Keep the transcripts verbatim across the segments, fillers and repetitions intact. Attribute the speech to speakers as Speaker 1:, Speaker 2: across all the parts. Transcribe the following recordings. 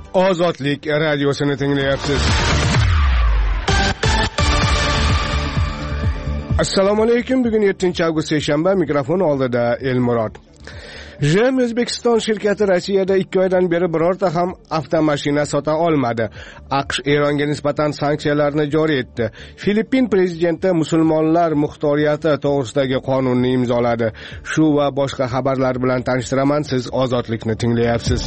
Speaker 1: Ozodlik radiosini tinglayapsiz. Assalomu alaykum. Bugun yettinchi avgust seshanba, mikrofon oldida Elmurod. Jem O'zbekiston shirkati Rossiyada ikki oydan beri birorta ham avtomashina sota olmadi. AQSh Eronga nisbatan sanksiyalarni joriy etdi. Filippin prezidenti musulmonlar muxtoriyati to'g'risidagi qonunni imzoladi. Shu va boshqa xabarlar bilan tanishtiraman. Siz Ozodlikni tinglayapsiz.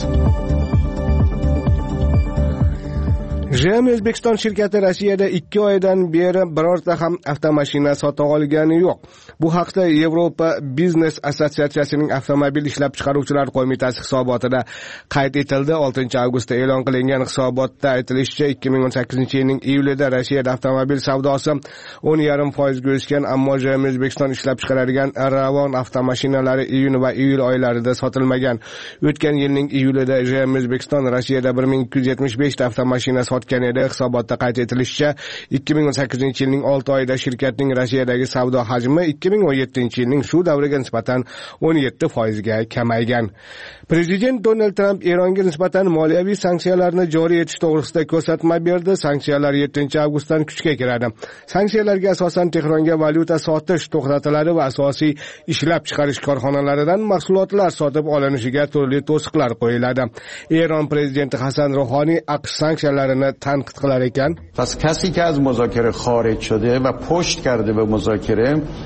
Speaker 1: Jem O'zbekiston shirkati Rossiyada ikki oydan beri birorta ham avtomashina sota olgani yo'q. Bu haqda Yevropa Biznes assotsiatsiyasining avtomobil ishlab chiqaruvchilar qo'mitasi hisobotida qayd etildi. oltinchi avgustda e'lon qilingan hisobotda aytilishicha, ikki ming o'n sakkizinchi yilning iyulida Rossiyada avtomobil savdosi o'n yarim nuqta besh foizga o'sgan, ammo Jem O'zbekiston ishlab chiqaradigan Ravon avtomashinalari iyun va iyul oylarida sotilmagan. O'tgan yilning iyulida Jem O'zbekiston Rossiyada bir ming ikki yuz yetmish besh ta avtomashina sotgan edi. Hisobotda qayd etilishicha, ikki ming o'n sakkizinchi yilning olti oyida shirkatning Rossiyadagi savdo hajmi ikki ming o'n yettinchi yilning shu davriga nisbatan o'n yetti foizga kamaygan. Prezident Donald Trump Eronga nisbatan moliyaviy sanksiyalarni joriy etish to'g'risida ko'rsatma berdi. Sanksiyalar yettinchi avgustdan kuchga kiradi. Sanksiyalarga asosan Tehronga valyuta sotish to'xtatiladi va asosiy ishlab chiqarish korxonalaridan mahsulotlar sotib olinishiga turli to'siqlar qo'yiladi. Eron prezidenti Hasan Ruhoniy AQSh sanksiyalarini tanqid qilar ekan.
Speaker 2: Pas kasi ke az muzokara xorij shode va pusht karde be muzokara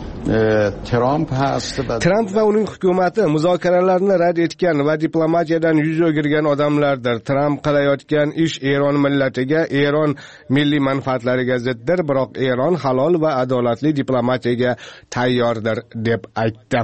Speaker 2: Trump hasti.
Speaker 1: Trump va uning hukumati muzokaralarni rad etgan va diplomatiyadan yuz o'girgan odamlardir. Trump qilayotgan ish Eron millatiga, Eron milliy manfaatlariga ziddir, biroq Eron halol va adolatli diplomatiyaga tayyordir deb aytdi.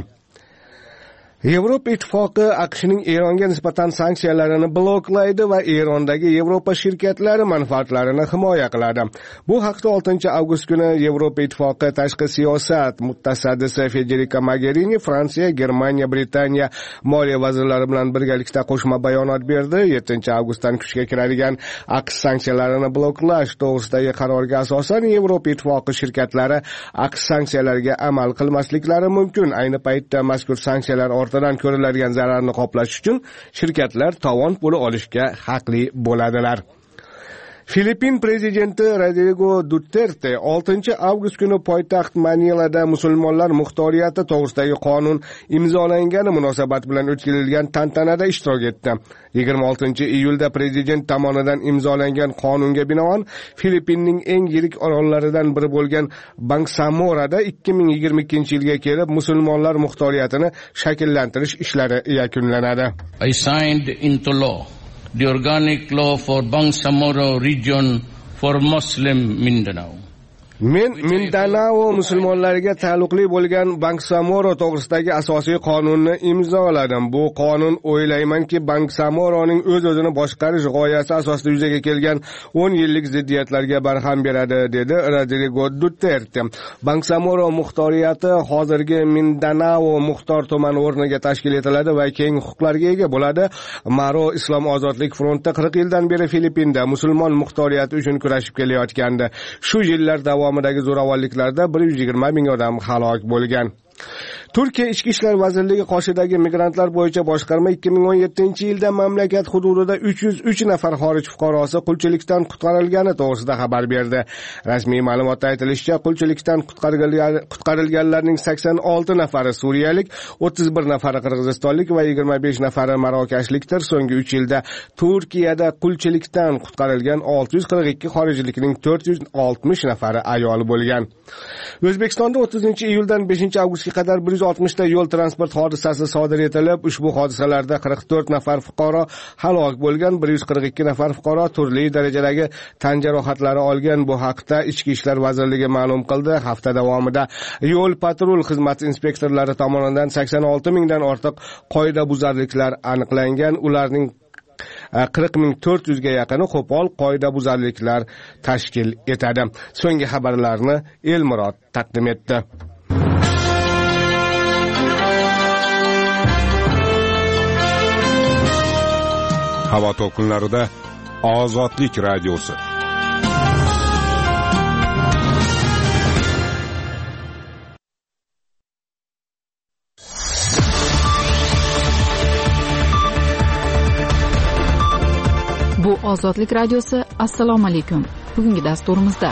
Speaker 1: Yevropa ittifoqi AQShning Eronga nisbatan sanksiyalarini bloklaydi va Erondagi Yevropa shirkatlari manfaatlarini himoya qiladi. Bu haqda oltinchi avgust kuni Yevropa ittifoqi tashqi siyosat mutasaddisi Federica Mogherini Fransiya, Germaniya, Britaniya moliya vazirlari bilan birgalikda qo'shma bayonot berdi. yettinchi avgustdan kuchga kiradigan AQSh sanksiyalarini bloklash to'g'risidagi qarorga asosan Yevropa ittifoqi shirkatlari AQSh sanksiyalariga amal qilmasliklari mumkin. Ayni paytda mazkur sanksiyalar ortidan ko'riladigan zararni qoplash uchun shirkatlar tovon puli olishga haqli bo'ladilar. Filippin prezidenti Rodrigo Duterte oltinchi avgust kuni poytaxt Manilada musulmonlar muxtoriyati to'g'risidagi qonun imzolangani munosabat bilan o'tkazilgan tantanada ishtirok etdi. yigirma oltinchi iyulda prezident tomonidan imzolangan qonunga binoan Filippinning eng yirik orollaridan biri bo'lgan Bangsamorada ikki ming yigirma ikkinchi yilga kelib musulmonlar muxtoriyatini shakllantirish ishlari yakunlanadi.
Speaker 3: I signed into law the organic law for Bangsamoro region for Muslim Mindanao.
Speaker 1: Men Mindanao musulmonlariga taalluqli bo'lgan Bangsamoro to'g'risidagi asosiy qonunni imzoladim. Bu qonun o'ylaymanki Bangsamoroning o'z-o'zini boshqarish g'oyasi asosida yuzaga kelgan o'n yillik ziddiyatlarga barham beradi, dedi Rodrigo Duterte. Bangsamoro muxtoriyati hozirgi Mindanao muxtor tumani o'rniga tashkil etiladi va keng huquqlarga ega bo'ladi. Maro Islom ozodlik fronti qirq yildan beri Filippinda musulmon muxtoriyati uchun kurashib kelayotgandi. Shu yillar davomidagi zo'ravonliklarda bir yuz yigirma ming odam halok bo'lgan. Turkiya Ichki ishlar vazirligi qoshidagi migrantlar bo'yicha boshqarma ikki ming o'n yettinchi yilda mamlakat hududida uch yuz uch nafar xorij fuqarosi qulchilikdan qutqarilgani to'g'risida xabar berdi. Rasmiy ma'lumotda aytilishicha, qulchilikdan qutqarilganlarning sakson olti nafari suriyalik, o'ttiz bir nafari qirg'izistonlik va yigirma besh nafari marokashlikdir. So'nggi uch yilda Turkiyada qulchilikdan qutqarilgan olti yuz qirq ikki xorijlikning to'rt yuz oltmish nafari ayol bo'lgan. O'zbekistonda o'ttizinchi iyuldan beshinchi avgustga qadar bir yuz oltmish ta yo'l transport hodisasi sodir etilib, ushbu hodisalarda qirq to'rt nafar fuqaro halok bo'lgan, bir yuz qirq ikki nafar fuqaro turli darajadagi tan jarohatlari olgan. Bu haqda Ichki ishlar vazirligi ma'lum qildi. Hafta davomida yo'l patrul xizmati inspektorlari tomonidan sakson olti mingdan ortiq qoidabuzarliklar aniqlangan. Ularning qirq ming to'rt yuz ga yaqini qo'pol qoidabuzarliklar tashkil etadi. So'nggi xabarlarni Elmurod taqdim etdi. Havo to'lqinlarida Ozodlik radiosi.
Speaker 4: Bu Ozodlik radiosi. Assalomu alaykum. Bugungi dasturimizda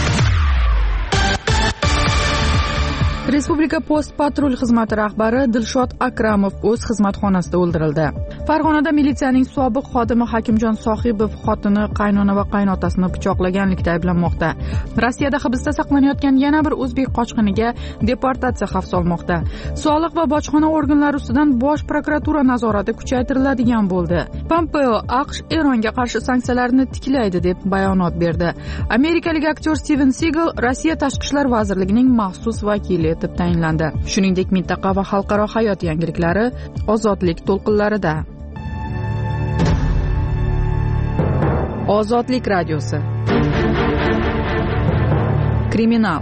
Speaker 4: Respublika post patrul xizmati rahbari Dilshod Akramov o'z xizmat xonasida o'ldirildi. Farg'onada militsiyaning sobiq xodimi Hakimjon Sohibov xotini, qaynona va qaynotasini pichoqlaganlikda ayblanmoqda. Rossiyada hibsda saqlanayotgan yana bir o'zbek qochqiniga deportatsiya xavf solmoqda. Sog'liq va bojxona organlari ustidan Bosh prokuratura nazorati kuchaytiriladigan bo'ldi. Pompeo AQSh Eronga qarshi sanksiyalarni tiklaydi deb bayonot berdi. Amerikalik aktyor Steven Seagal Rossiya tashqi ishlar vazirligining maxsus vakili etib tayinlandi. Shuningdek, mintaqa va xalqaro hayot yangiliklari Ozodlik to'lqinlarida. Ozodlik radiosi. Kriminal.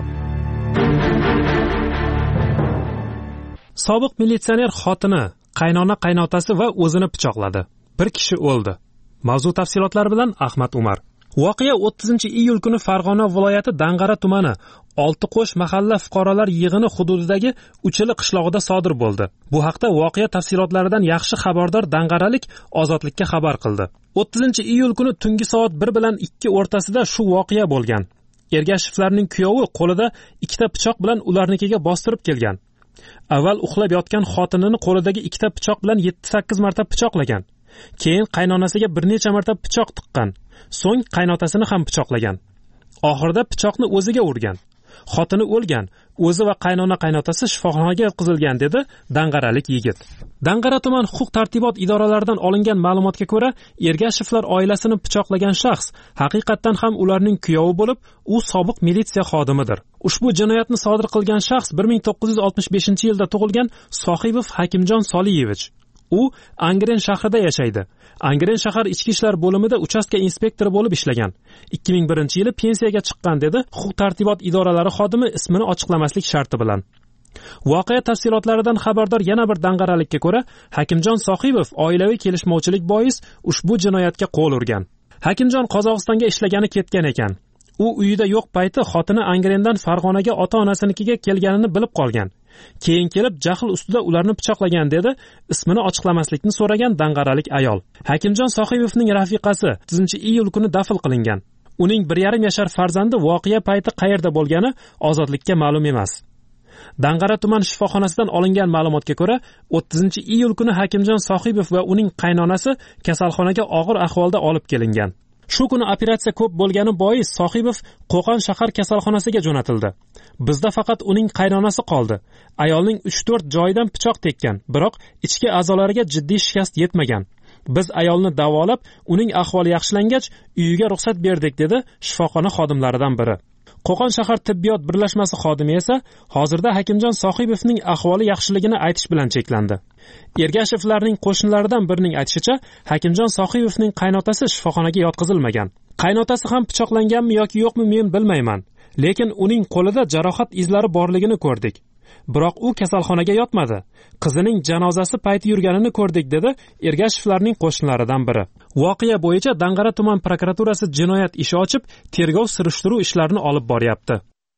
Speaker 5: Sobiq militsioner xotini, qaynona qaynotasi va o'zini pichoqladi. Bir kishi o'ldi. Mavzu tafsilotlari bilan Ahmad Umar. Voqea o'ttizinchi iyul kuni Farg'ona viloyati Dang'ara tumani Oltiqo'sh mahalla fuqarolar yig'ini hududidagi Uchili qishlog'ida sodir bo'ldi. Bu haqda voqea tafsilotlaridan yaxshi xabardor Dang'aralik Ozodlikka xabar qildi. o'ttizinchi iyul kuni tungi soat bir bilan ikki o'rtasida shu voqea bo'lgan. Ergashevlarning kuyovi qo'lida ikkita pichoq bilan ularnikiga bostirib kelgan. Avval uxlab yotgan xotinini qo'lidagi ikkita pichoq bilan yetti sakkiz marta pichoqlagan. Keyin qaynonasiga bir necha marta pichoq tiqqan. So'ng qaynotasini ham pichoqlagan. Oxirida pichoqni o'ziga urgan. Xotini o'lgan, o'zi va qaynona qaynotasi shifoxonaga yotqizilgan, dedi Dang'aralik yigit. Dang'ara tuman huquq tartibot idoralaridan olingan ma'lumotga ko'ra, Ergashevlar oilasini pichoqlagan shaxs haqiqatan ham ularning kuyovi bo'lib, u sobiq militsiya xodimidir. Ushbu jinoyatni sodir qilgan shaxs bir ming to'qqiz yuz oltmish beshinchi yilda tug'ilgan Sohibov Hakimjon Soliyevich. U Angren shahrida yashaydi. Angren shahar ichki ishlar bo'limida uchastka inspektori bo'lib ishlagan. ikki ming birinchi yili pensiyaga chiqqan, dedi huquq tartibot idoralari xodimi ismini ochiqlamaslik sharti bilan. Voqea tafsilotlaridan xabardor yana bir dang'aralikka ko'ra, Hakimjon Sohibov oilaviy kelishmovchilik bois ushbu jinoyatga qo'l urgan. Hakimjon Qozog'istonga ishlagani ketgan ekan. U uyida yo'q payti xotini Angrendan Farg'onaga ota-onasinikiga kelganini bilib qolgan. Keyin kelib jahl ustida ularni pichoqlagan, dedi ismini ochiqlamaslikni so'ragan dang'aralik ayol. Hakimjon Sohibovning rafiqasi o'ttizinchi iyul kuni dafn qilingan. Uning bir yarim yashar farzandi voqea payti qayerda bo'lgani Ozodlikka ma'lum emas. Dang'ara tuman shifoxonasidan olingan ma'lumotga ko'ra, o'ttizinchi iyul kuni Hakimjon Sohibov va uning qaynonasi kasalxonaga og'ir ahvolda olib kelingan. Shu kuni operatsiya ko'p bo'lgani bois Sohibov Qo'qon shahar kasalxonasiga jo'natildi. Bizda faqat uning qaynonasi qoldi. Ayolning uch to'rt joyidan pichoq tekkan, biroq ichki a'zolariga jiddiy shikast yetmagan. Biz ayolni davolab, uning ahvoli yaxshilangach, uyiga ruxsat berdik, dedi shifoxona xodimlaridan biri. Qo'qon shahar tibbiyot birlashmasi xodimi esa hozirda Hakimjon Sohibovning ahvoli yaxshiligini aytish bilan cheklandi. Ergashevlarning qo'shnilaridan birining aytishicha, Hakimjon Sohibovning qaynotasi shifoxonaga yotqizilmagan. Qaynotasi ham pichoqlanganmi yoki yo'qmi men bilmayman, lekin uning qo'lida jarohat izlari borligini ko'rdik. Biroq u kasalxonaga yotmadi. Qizining janozasi payti yurganini ko'rdik, dedi Ergashevlarning qo'shnilaridan biri. Voqea bo'yicha Dang'ara tuman prokuraturasi jinoyat ishi ochib, tergov surishtiruv ishlarini olib boryapti.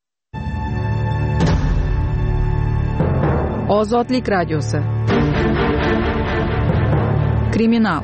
Speaker 4: Ozodlik radiosi. Kriminal.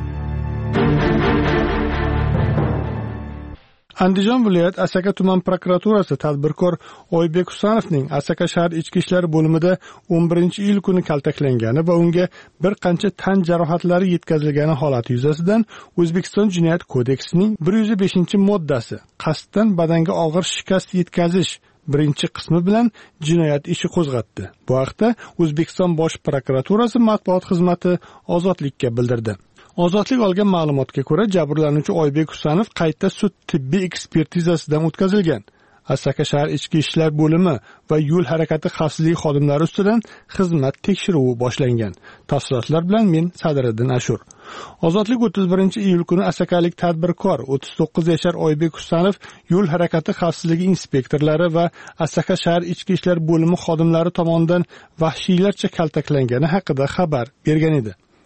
Speaker 6: Andijon viloyat Asaka tuman prokuraturasi tadbirkor Oybek Husanovning Asaka shahar ichki ishlar bo'limida o'n birinchi iyul kuni kaltaklangani va unga bir qancha tan jarohatlari yetkazilgani holati yuzasidan O'zbekiston Jinoyat kodeksining bir yuz beshinchi moddasi qasddan badanga og'ir shikast yetkazish birinchi qismi bilan jinoyat ishi qo'zg'atdi. Bu haqda O'zbekiston Bosh prokuraturasi matbuot xizmati Ozodlikka bildirdi. Ozodlik olgan ma'lumotga ko'ra, jabrlanuvchi Oybek Husanov qayta sud tibbiy ekspertizasidan o'tkazilgan. Asaka shahar ichki ishlar bo'limi va yo'l harakati xavfsizligi xodimlari ustidan xizmat tekshiruvi boshlangan. Tafsilotlar bilan men Sadiriddin Ashur. Ozodlik o'ttiz birinchi iyul kuni asakalik tadbirkor o'ttiz to'qqiz yashar Oybek Husanov yo'l harakati xavfsizligi inspektorlari va Asaka shahar ichki ishlar bo'limi xodimlari tomonidan vahshiylarcha kaltaklangani haqida xabar bergan edi.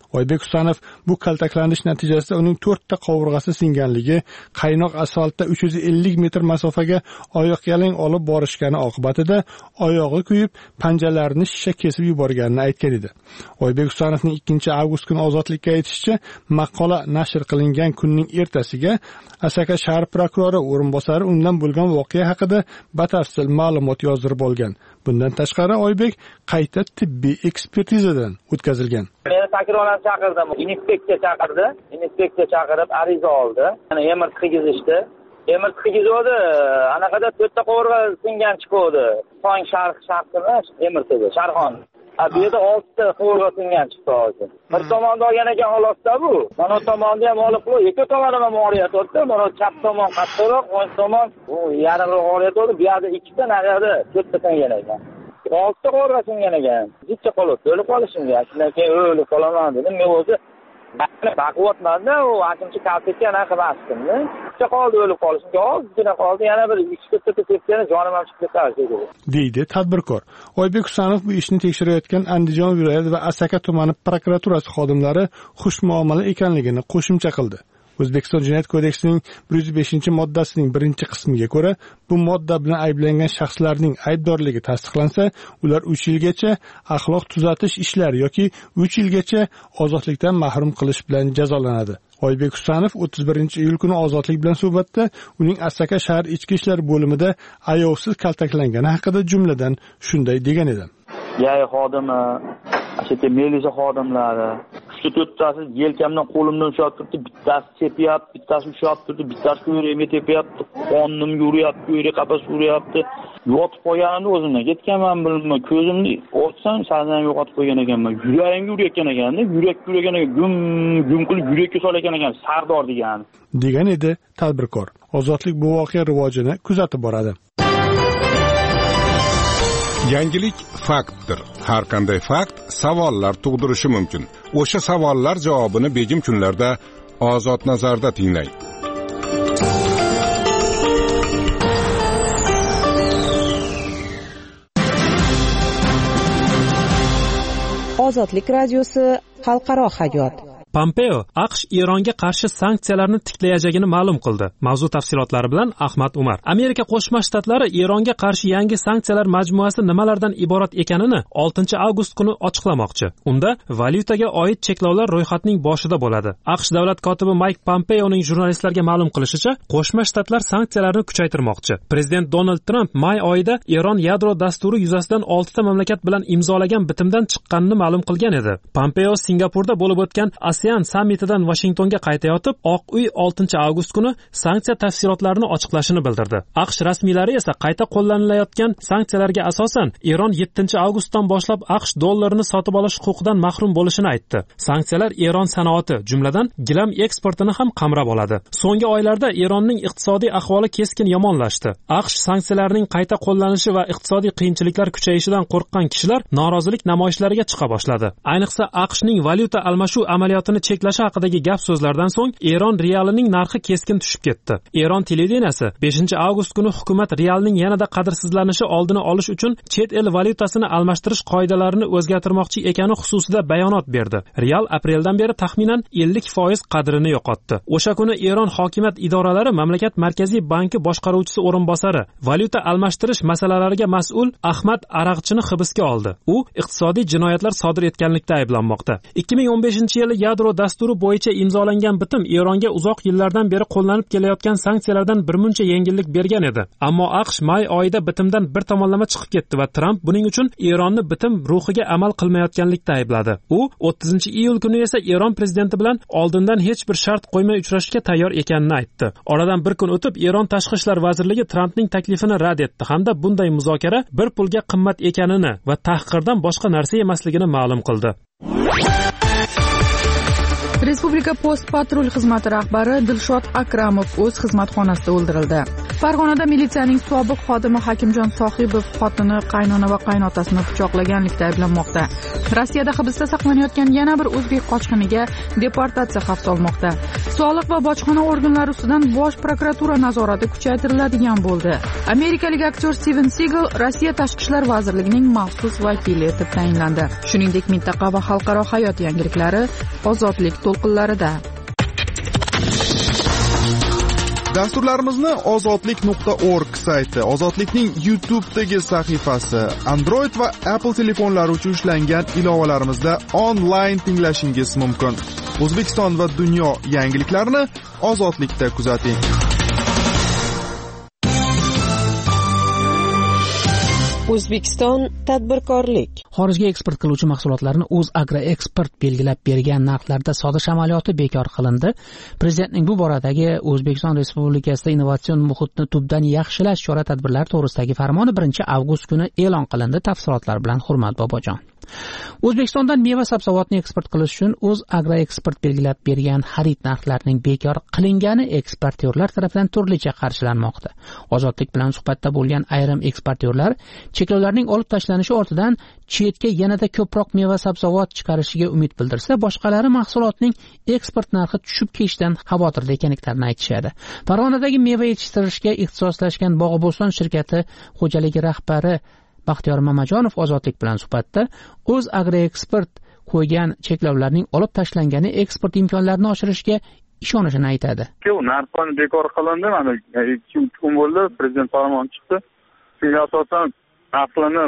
Speaker 6: Oybek Husanov bu kaltaklanish natijasida uning to'rtta qovurg'asi singanligi, qaynoq asfaltda uch yuz ellik metr masofaga oyoq yalang olib borishgani oqibatida oyog'i kuyib, panjalarini shisha kesib yuborganini aytgan edi. Oybek Husanovning ikkinchi avgust kuni ozodlikka aytishicha, maqola nashr qilingan kunning ertasiga Asaka shahar prokurori o'rinbosari undan bo'lgan voqea haqida batafsil ma'lumot yozdirib olgan. Bundan tashqari Oybek qayta tibbiy ekspertizadan o'tkazilgan.
Speaker 7: Meni takrorlan chaqirdim. Inspeksiya chaqirdi. Inspeksiya chaqirib ariza oldi. Yana emir tigizishdi. Emir tigizdi. Anaqada to'rtta qovurg'a singan chiqdi. Tong sharq shaxsini emir tigizdi. Sharxon. Bu yerda oltita qovurg'a singan chiqdi hozir. Bir tomonda olgan ekan xolosda bu. Mana tomonda ham olib qo'y. Ikki tomonda ham oriyat o'tdi. Mana chap tomon qattiqroq, o'ng tomon u yarimroq oriyat o'tdi. Bu yerda ikkita, naryoqda to'rtta singan ekan. oltita qovurg'a singan ekan. Jichcha qolib, o'lib qolishimga. Shundan keyin o'lib qolaman dedim. Men o'zi baquvvatmanda u akimchi kaltakka anaqa bastimda. Jichcha qoldi, o'lib qolishimga. Ozgina qoldi, yana bir ikkita tepkani jonim ham chiqib ketdi
Speaker 6: deydi tadbirkor. Oybek Husanov bu ishni tekshirayotgan Andijon viloyati va Asaka tumani prokuraturasi xodimlari xushmuomala ekanligini qo'shimcha qildi. O'zbekiston Jinoyat kodeksining bir yuz beshinchi moddasining birinchi qismiga ko'ra, bu modda bilan ayblangan shaxslarning aybdorligi tasdiqlansa, ular uch yilgacha axloq tuzatish ishlari yoki uch yilgacha ozodlikdan mahrum qilish bilan jazolanadi. Oybek Husanov o'ttiz birinchi iyul kuni ozodlik bilan suhbatda uning Asaka shahar ichki ishlar bo'limida ayovsiz kaltaklangani haqida jumladan shunday degan edi.
Speaker 7: Yay xodimi, ashaka militsiya xodimlari uchta to'rttasi yelkamdan qo'limdan ushlab turibdi, bittasi chepyapti, bittasi ushlab turibdi, bittasi ko'rayimga tepyapti, qonimga uryapti, ko'ylak qapas uryapti. Yotib qolganimda o'zimdan ketganman bilmay, ko'zimni ochsam sazan yo'qotib qo'ygan ekanman. Yuragimga urayotgan ekanda, yurak yuragan ekan, gum gum qilib yurakka solayotgan ekan, Sardor degan.
Speaker 6: degan edi tadbirkor. Ozodlik bu voqea rivojini kuzatib boradi.
Speaker 8: Yangilik faktdir. Har qanday fakt savollar tug'dirishi mumkin. O'sha savollar javobini begim kunlarda Ozod nazarda tinglang.
Speaker 9: Ozodlik radiosi xalqaro hayot.
Speaker 5: Pompeo AQSh Eronga qarshi sanksiyalarni tiklayajagini ma'lum qildi. Mavzu tafsilotlari bilan Ahmad Umar. Amerika Qo'shma Shtatlari Eronga qarshi yangi sanksiyalar majmuasi nimalardan iborat ekanini oltinchi avgust kuni ochiqlamoqchi. Unda valyutaga oid cheklovlar ro'yxatning boshida bo'ladi. AQSh davlat kotibi Mike Pompeoning jurnalistlarga ma'lum qilishicha, Qo'shma Shtatlar sanksiyalarni kuchaytirmoqchi. Prezident Donald Trump may oyida Eron yadro dasturi yuzasidan oltita mamlakat bilan imzolagan bitimdan chiqqanini ma'lum qilgan edi. Pompeo Singapurda bo'lib o'tgan ASEAN sammitidan Washingtonga qaytayotib, Oq uy oltinchi avgust kuni sanksiya tafsilotlarini ochiqlashini bildirdi. AQSh rasmiylari esa qayta qo'llanilayotgan sanksiyalarga asosan Eron yettinchi avgustdan boshlab AQSh dollarini sotib olish huquqidan mahrum bo'lishini aytdi. Sanksiyalar Eron sanoati, jumladan gilam eksportini ham qamrab oladi. So'nggi oylarda Eronning iqtisodiy ahvoli keskin yomonlashdi. AQSh sanksiyalarining qayta qo'llanishi va iqtisodiy qiyinchiliklar kuchayishidan qo'rqqan kishilar norozilik namoyishlariga chiqa boshladi. Ayniqsa AQShning valyuta almashuv amaliyotini cheklashi haqidagi gap so'zlardan so'ng Eron realining narxi keskin tushib ketdi. Eron televideniyasi beshinchi avgust kuni hukumat realning yanada qadrsizlanishi oldini olish uchun chet el valyutasini almashtirish qoidalarini o'zgartirmoqchi ekani xususida bayonot berdi. Real apreldan beri taxminan ellik foiz qadrini yo'qotdi. O'sha kuni Eron hokimiyat idoralari mamlakat markaziy banki boshqaruvchisi o'rinbosari, valyuta almashtirish masalalariga mas'ul Ahmad Araqchini hibsga oldi. U iqtisodiy jinoyatlar sodir etganlikda ayblanmoqda. ikki ming o'n beshinchi yili yadro dasturi bo'yicha imzolangan bitim Eronga uzoq yillardan beri qo'llanib kelayotgan sanksiyalardan birmuncha yengillik bergan edi. Ammo AQSh may oyida bitimdan bir tomonlama chiqib ketdi va Trump buning uchun Eronni bitim ruhiga amal qilmayotganlikda aybladi. U o'ttizinchi iyul kuni esa Eron prezidenti bilan oldindan hech bir shart qo'ymay uchrashishga tayyor ekanini aytdi. Oradan bir kun o'tib Eron tashqi ishlar vazirligi Trumpning taklifini rad etdi hamda bunday muzokara bir pulga qimmat ekanini va tahqirdan boshqa narsa emasligini ma'lum qildi.
Speaker 4: Respublika post patrul xizmati rahbari Dilshod Akramov o'z xizmat xonasida o'ldirildi. Farg'onada militsiyaning sobiq xodimi Hakimjon Sohibov xotini, qaynona va qaynotasini pichoqlaganlikda ayblanmoqda. Rossiyada hibsda saqlanayotgan yana bir o'zbek qochqiniga deportatsiya xavf solmoqda. Soliq va bojxona organlari ustidan bosh prokuratura nazorati kuchaytiriladigan bo'ldi. Amerikalik aktyor Steven Seagal Rossiya tashqi ishlar vazirligining maxsus vakili etib tayinlandi. Shuningdek, mintaqa va xalqaro hayot yangiliklari ozodlik to'lqinlarida.
Speaker 10: Dasturlarimizni ozodlik nuqta org sayti, Ozodlikning YouTube'dagi sahifasi, Android va Apple telefonlari uchun ishlangan ilovalarimizda onlayn tinglashingiz mumkin. O'zbekiston va dunyo yangiliklarini Ozodlikda kuzating.
Speaker 9: O'zbekiston tadbirkorlik.
Speaker 11: Xorijga eksport qiluvchi mahsulotlarni O'zagroeksport belgilab bergan narxlarda sotish amaliyoti bekor qilindi. Prezidentning bu boradagi O'zbekiston Respublikasida innovatsion muhitni tubdan yaxshilash chora-tadbirlari to'g'risidagi farmoni birinchi avgust kuni e'lon qilindi. Tafsilotlar bilan Hurmat Bobojon. O'zbekistondan meva-sabzavotni eksport qilish uchun O'zagroeksport belgilab bergan xarid narxlarining bekor qilingani eksportyorlar tomonidan turlicha qarshilanmoqda. Ozodlik bilan suhbatda bo'lgan ayrim eksportyorlar cheklovlarning olib tashlanishi ortidan chetga yanada ko'proq meva-sabzavot chiqarishiga umid bildirsa, boshqalari mahsulotning eksport narxi tushib ketishidan xavotirda ekanliklarini aytishadi. Farg'onadagi meva yetishtirishga ixtisoslashgan Bog'oboston shirkati xo'jaligi rahbari Baxtiyor Mamajonov Ozodlik bilan suhbatda O'zagroeksport qo'ygan cheklovlarning olib tashlangani eksport imkonlarini oshirishga ishonishini aytadi.
Speaker 12: Narxlar bekor qilindi, mana ikki uch kun bo'ldi, prezident farmoni chiqdi. Shunga asosan narxlarni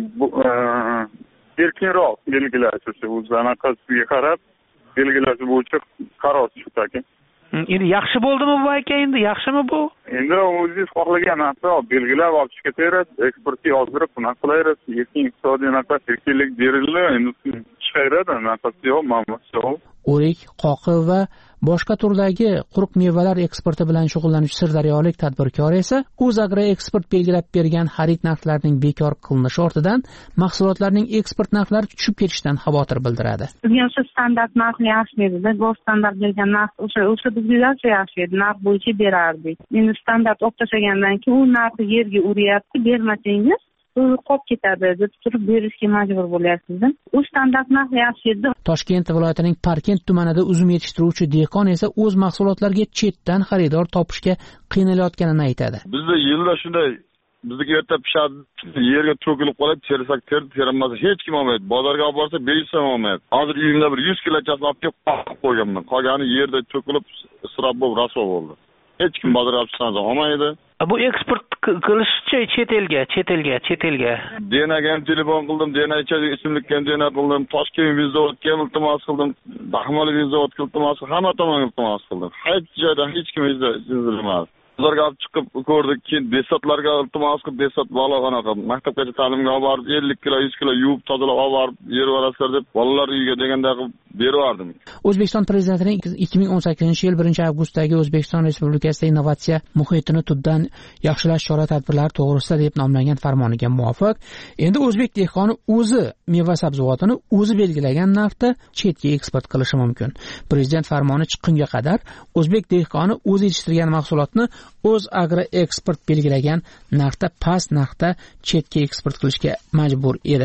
Speaker 12: erkinroq belgilash uchun o'zanaqasiga qarab belgilash bo'yicha qaror chiqdi.
Speaker 13: Endi yaxshi bo'ldimi bu aka, endi yaxshimi bu?
Speaker 12: Endi o'zingiz xohlagan narsa belgilab olib chiqaverasiz, eksportga yozdirib, bunaqa qilaverasiz. Erkin iqtisodiy narsa erkinlik berildi, endi chiqaveradi, narxasi yo'q, mamlakati yo'q.
Speaker 11: O'rik, qoqi va boshqa turdagi quruq mevalar eksporti bilan shug'ullanuvchi sirdaryolik tadbirkor esa O'zagroeksport belgilab bergan xarid narxlarining bekor qilinishi ortidan mahsulotlarning eksport narxlari tushib ketishidan xavotir bildiradi.
Speaker 14: Bizga o'sha standart narx yaxshi edi-da, go'sht standart bergan narx o'sha o'sha bizga yaxshi edi, narx bo'yicha berardik. Endi standart olib tashlagandan keyin u narxni yerga uryapti, bermasangiz u qolib ketadi deb turib berishga majbur bo'lyapsiz-da. U standart narx yaxshi edi.
Speaker 11: Toshkent viloyatining Parkent tumanida uzum yetishtiruvchi dehqon esa o'z mahsulotlariga chetdan xaridor topishga qiynalayotganini aytadi.
Speaker 12: Bizda yilda shunday bizdagi erta pishadi, yerga to'kilib qoladi, tersak ter, terilmasa hech kim olmaydi. Bozorga olib borsa besh so'm olmaydi. Hozir uyimda bir yuz kilochasini olib kelib qo'yib qo'yganman. Qolgani yerda to'kilib isrof bo'lib rasvo bo'ldi. Hech kim bozorga olib chiqsa olmaydi.
Speaker 13: Bu eksport qilishchi chet elga, chet elga, chet elga.
Speaker 12: Denaga ham telefon qildim, Dena ichadigan ichimlikka ham dena qildim, Toshkent vizavatga ham iltimos qildim, Baxmal vizavatga iltimos qildim, hamma tomonga iltimos qildim. Hech joyda hech kim izlamadi. Bozorga olib chiqib ko'rdik, keyin desatlarga iltimos qilib, desat bola qanaqa maktabgacha ta'limga olib borib, ellik kilo, yuz kilo yuvib, tozalab olib borib, yerib olasizlar deb bolalar uyiga deganda qilib berib yubordim.
Speaker 11: O'zbekiston prezidentining ikki ming o'n sakkizinchi yil birinchi avgustdagi O'zbekiston Respublikasida innovatsiya muhitini tubdan yaxshilash chora-tadbirlari to'g'risida deb nomlangan farmoniga muvofiq, endi o'zbek dehqoni o'zi meva-sabzavotini o'zi belgilagan narxda chetga eksport qilishi mumkin. Prezident farmoni chiqqunga qadar o'zbek dehqoni o'zi yetishtirgan mahsulotni O'zagroeksport belgilagan narxda past narxda chetga eksport qilishga majbur edi.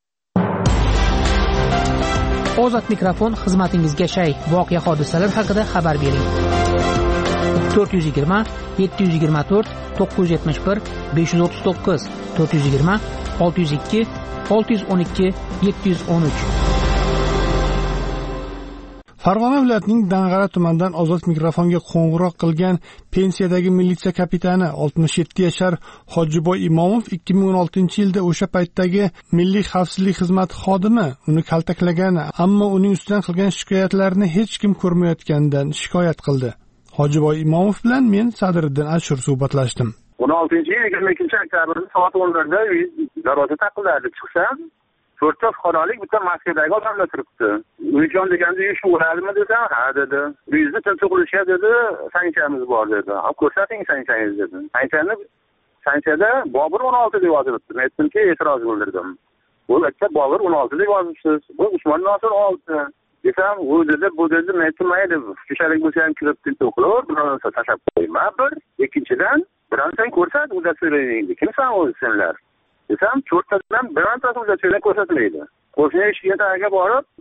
Speaker 11: Ozod mikrofon xizmatingizga shay, voqea hodisalar haqida xabar bering. to'rt yuz yigirma yetti yuz yigirma to'rt to'qqiz yuz yetmish bir besh yuz o'ttiz to'qqiz to'rt yuz yigirma olti yuz ikki olti yuz o'n ikki yetti yuz o'n uch.
Speaker 6: Farg'ona viloyatining Dang'ara tumanidan Ozod mikrofonga qo'ng'iroq qilgan pensiyadagi militsiya kapitani oltmish yetti yashar Hojiboy Imomov ikki ming o'n oltinchi yilda o'sha paytdagi Milliy xavfsizlik xizmati xodimi uni kaltaklagan, ammo uning ustidan qilgan shikoyatlarini hech kim ko'rmayotganidan shikoyat qildi. Hojiboy Imomov bilan men Sadriddin Ashur suhbatlashdim.
Speaker 15: o'n oltinchi yil yigirma ikkinchi oktyabr soat o'n birda darvoza taqiladi. Chiqsam, to'rtta fuqarolik bitta Moskvadagi odamlar turibdi. Umijon deganda shu bo'ladimi desam, ha dedi. Bizni tintuv qilishga dedi, sanksiyamiz bor dedi. Olib ko'rsating sanksiyangizni dedi. Sanksiyani sanksiyada Bobur o'n olti deb yozilibdi. Men aytdimki, e'tiroz bildirdim. Bu yerda Bobur o'n olti deb yozibsiz. Bu Usmon Nosir olti. Desam, u dedi, bu dedi, men aytmaydi. Kishalik bo'lsa ham kirib tintuv qilib, bironsa tashlab qo'yma bir. Ikkinchidan, bironsan ko'rsat, uddatsiyalaydi. Kimsan o'zinglar? Desam, to'rttadan birontasi uddatsiyalar ko'rsatmaydi. Qo'shni eshikka tagiga borib,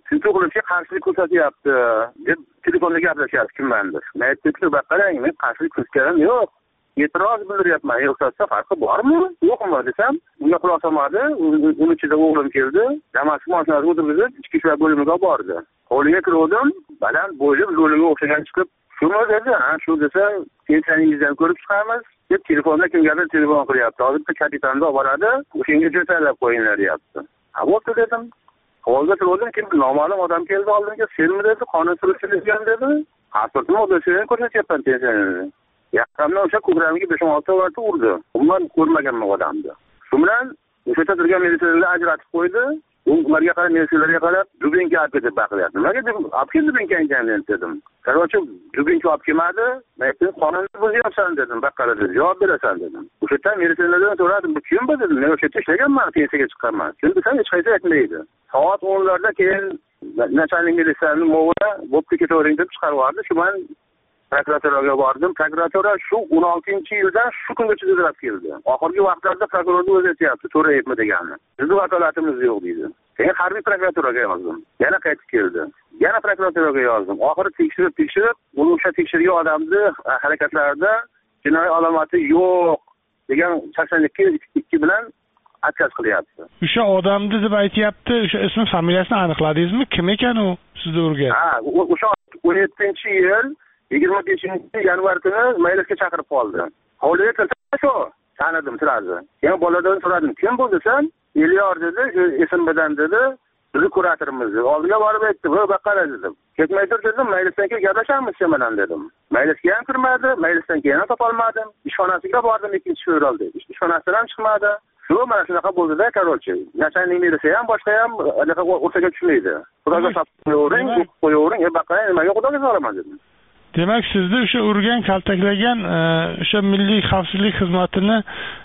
Speaker 15: tintuv qilishga qarshilik ko'rsatyapti deb telefonda gaplashyapti kimmandir. Men aytdim, "Bak qarang, men qarshilik ko'rsatganim yo'q. E'tiroz bildiryapman. Yo'qsa farqi bormi? Yo'qmi?" desam, unga quloq solmadi. Uning ichida o'g'lim keldi. Damas'ga mashinasini o'tirgizib, ichki ishlar bo'limiga bordi. Hovliga kirdim, baland bo'yli lo'liga o'xshagan chiqib, "Shumi?" dedi. "Ha, shu desa, pensiyangizdan ko'rib chiqamiz." deb telefonda kimgadir telefon qilyapti. Hozir bitta kapitanni olib boradi, o'shanga jo'natib qo'yinglar, deyapti. "Ha, bo'pti" dedim. Hovliga kirdim, kim noma'lum odam keldi oldimga. "Senmi?" dedi. "Qonun suruvchiligim" dedi. "Pasportni o'zingizga ko'rsatyapman pensiyani." Yaqinda o'sha ko'kragiga besh o'n olti marta urdi. Umuman ko'rmaganman odamni. Shu bilan o'sha yerda turgan militsiyalarni ajratib qo'ydi. Ularga qarab, militsiyalarga qarab, "Dubinka olib ket" deb baqiryapti. Nimaga deb olib kel Dubinkangizni dedim. Qarorchi Dubinka olib kelmadi. Men aytdim, "Qonunni buzyapsan" dedim. "Baqqala" dedi. "Javob berasan" dedim. O'sha yerda militsiyalardan so'radim, "Bu kim bu?" dedim. "Men o'sha yerda ishlaganman, pensiyaga chiqqanman." "Kim desam, hech qaysi aytmaydi." Soat o'nlarda keyin nachalnik militsiyaning mo'g'uli "Bo'pti, ketavering" deb chiqarib yubordi. Shu bilan prokuraturaga bordim. Prokuratura shu o'n oltinchi yildan shu kungacha izlab keldi. Oxirgi vaqtlarda prokurorni o'zi aytayapti, "To'rayapmi" deganini. "Bizning vakolatimiz yo'q" deydi. Keyin harbiy prokuraturaga yozdim. Yana qaytib keldi. Yana prokuraturaga yozdim. Oxiri tekshirib, tekshirib, uni o'sha tekshirgan odamni harakatlarida jinoiy alomati yo'q degan sakson ikki bilan atkaz qilyapti.
Speaker 6: O'sha odamni deb aytayapti, o'sha ismi familiyasini aniqladingizmi? Kim ekan u sizga urgan?
Speaker 15: Ha, o'sha o'n yettinchi yil yigirma beshinchi yanvar kuni maylisga chaqirib qoldi. Hovliga kirdim, shu tanidim sirazi. Keyin boladan so'radim, "Kim bu?" desam, "Elyor" dedi, "Esim bilan" dedi, "Bizni kuratorimiz" dedi. Oldiga borib aytdi, "Voy baqqala" dedim. "Ketmay tur" dedim, "Maylisdan keyin gaplashamiz sen bilan" dedim. Maylisga ham kirmadi, maylisdan keyin ham topolmadim. Ishxonasiga bordim ikkinchi fevralda. Ishxonasidan ham chiqmadi. Shu mana shunaqa bo'ldi-da, qarorchi. Nachalnik militsiya ham boshqa ham anaqa o'rtaga tushmaydi. Xudoga topib qo'yavering, qo'yavering, "E baqqala, nimaga xudoga so'raman" dedim.
Speaker 6: Demak, sizni o'sha urgan, kaltaklagan o'sha Milliy xavfsizlik xizmatini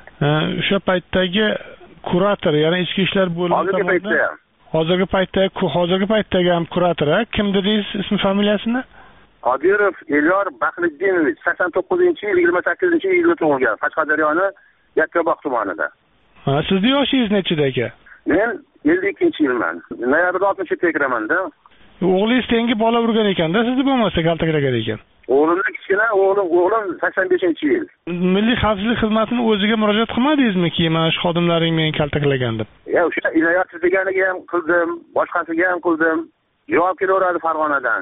Speaker 6: o'sha paytdagi kurator, ya'ni ichki ishlar bo'limi
Speaker 15: hozirgi paytda
Speaker 6: hozirgi paytda hozirgi paytdagi ham kurator, kim dedingiz ismi familiyasini?
Speaker 15: Qodirov Elyor Baxriddinov sakson to'qqizinchi yil yigirma sakkizinchi yilda tug'ilgan, Qashqadaryoning Yakkabog' tumanida.
Speaker 6: Ha, sizning yoshingiz nechida aka?
Speaker 15: Men ellik ikkinchi yilman. Noyabrda oltmish yettiga kiraman-da.
Speaker 6: O'g'lingiz tengi bola urgan ekanda, sizni bo'lmasa kaltaklagan ekan.
Speaker 15: O'g'lim kichkina, o'g'lim o'g'lim sakson beshinchi yil.
Speaker 6: Milliy xavfsizlik xizmatining o'ziga murojaat qilmadingizmi-ki, mana shu xodimlaring meni kaltaklagan deb?
Speaker 15: Ya, o'sha inoyat deganiga ham qildim, boshqasiga ham qildim. Javob kelaveradi Farg'onadan.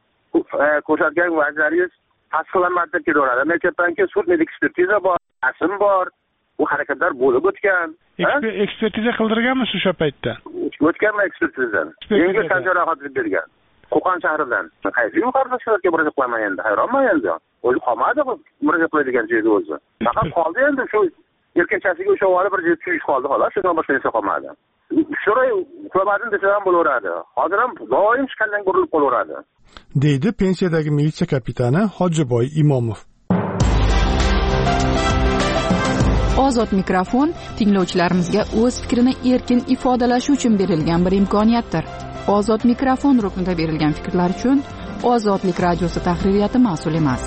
Speaker 15: Ko'rsatgan vaziyatlaringiz tasdiqlanmadi deb kelaveradi. Men aytayapmanki, sud medik ekspertiza bor, asm bor. Bu harakatlar bo'lib o'tgan.
Speaker 6: Ekspertiza qildirganmisiz o'sha paytda?
Speaker 15: O'tganman ekspertizadan. Menga tan jarohat bergan. Qo'qon shahridan. Qaysi yuqorida shtatga murojaat qilaman endi? Hayronman endi. O'zi qolmadi murojaat qiladigan joyda o'zi. Faqat qoldi endi shu yelkanchasiga o'sha vali bir joy tuyish qoldi xolos, shundan boshqa narsa qolmadi. Sho'ray qilmadim desa ham bo'laveradi. Hozir ham doim chiqandan burilib qolaveradi.
Speaker 6: deydi pensiyadagi militsiya kapitani Hojiboy Imomov.
Speaker 4: Ozod mikrofon tinglovchilarimizga o'z fikrini erkin ifodalashi uchun berilgan bir imkoniyatdir. Ozod mikrofon ruknida berilgan fikrlar uchun Ozodlik radiosi tahririyati mas'ul emas.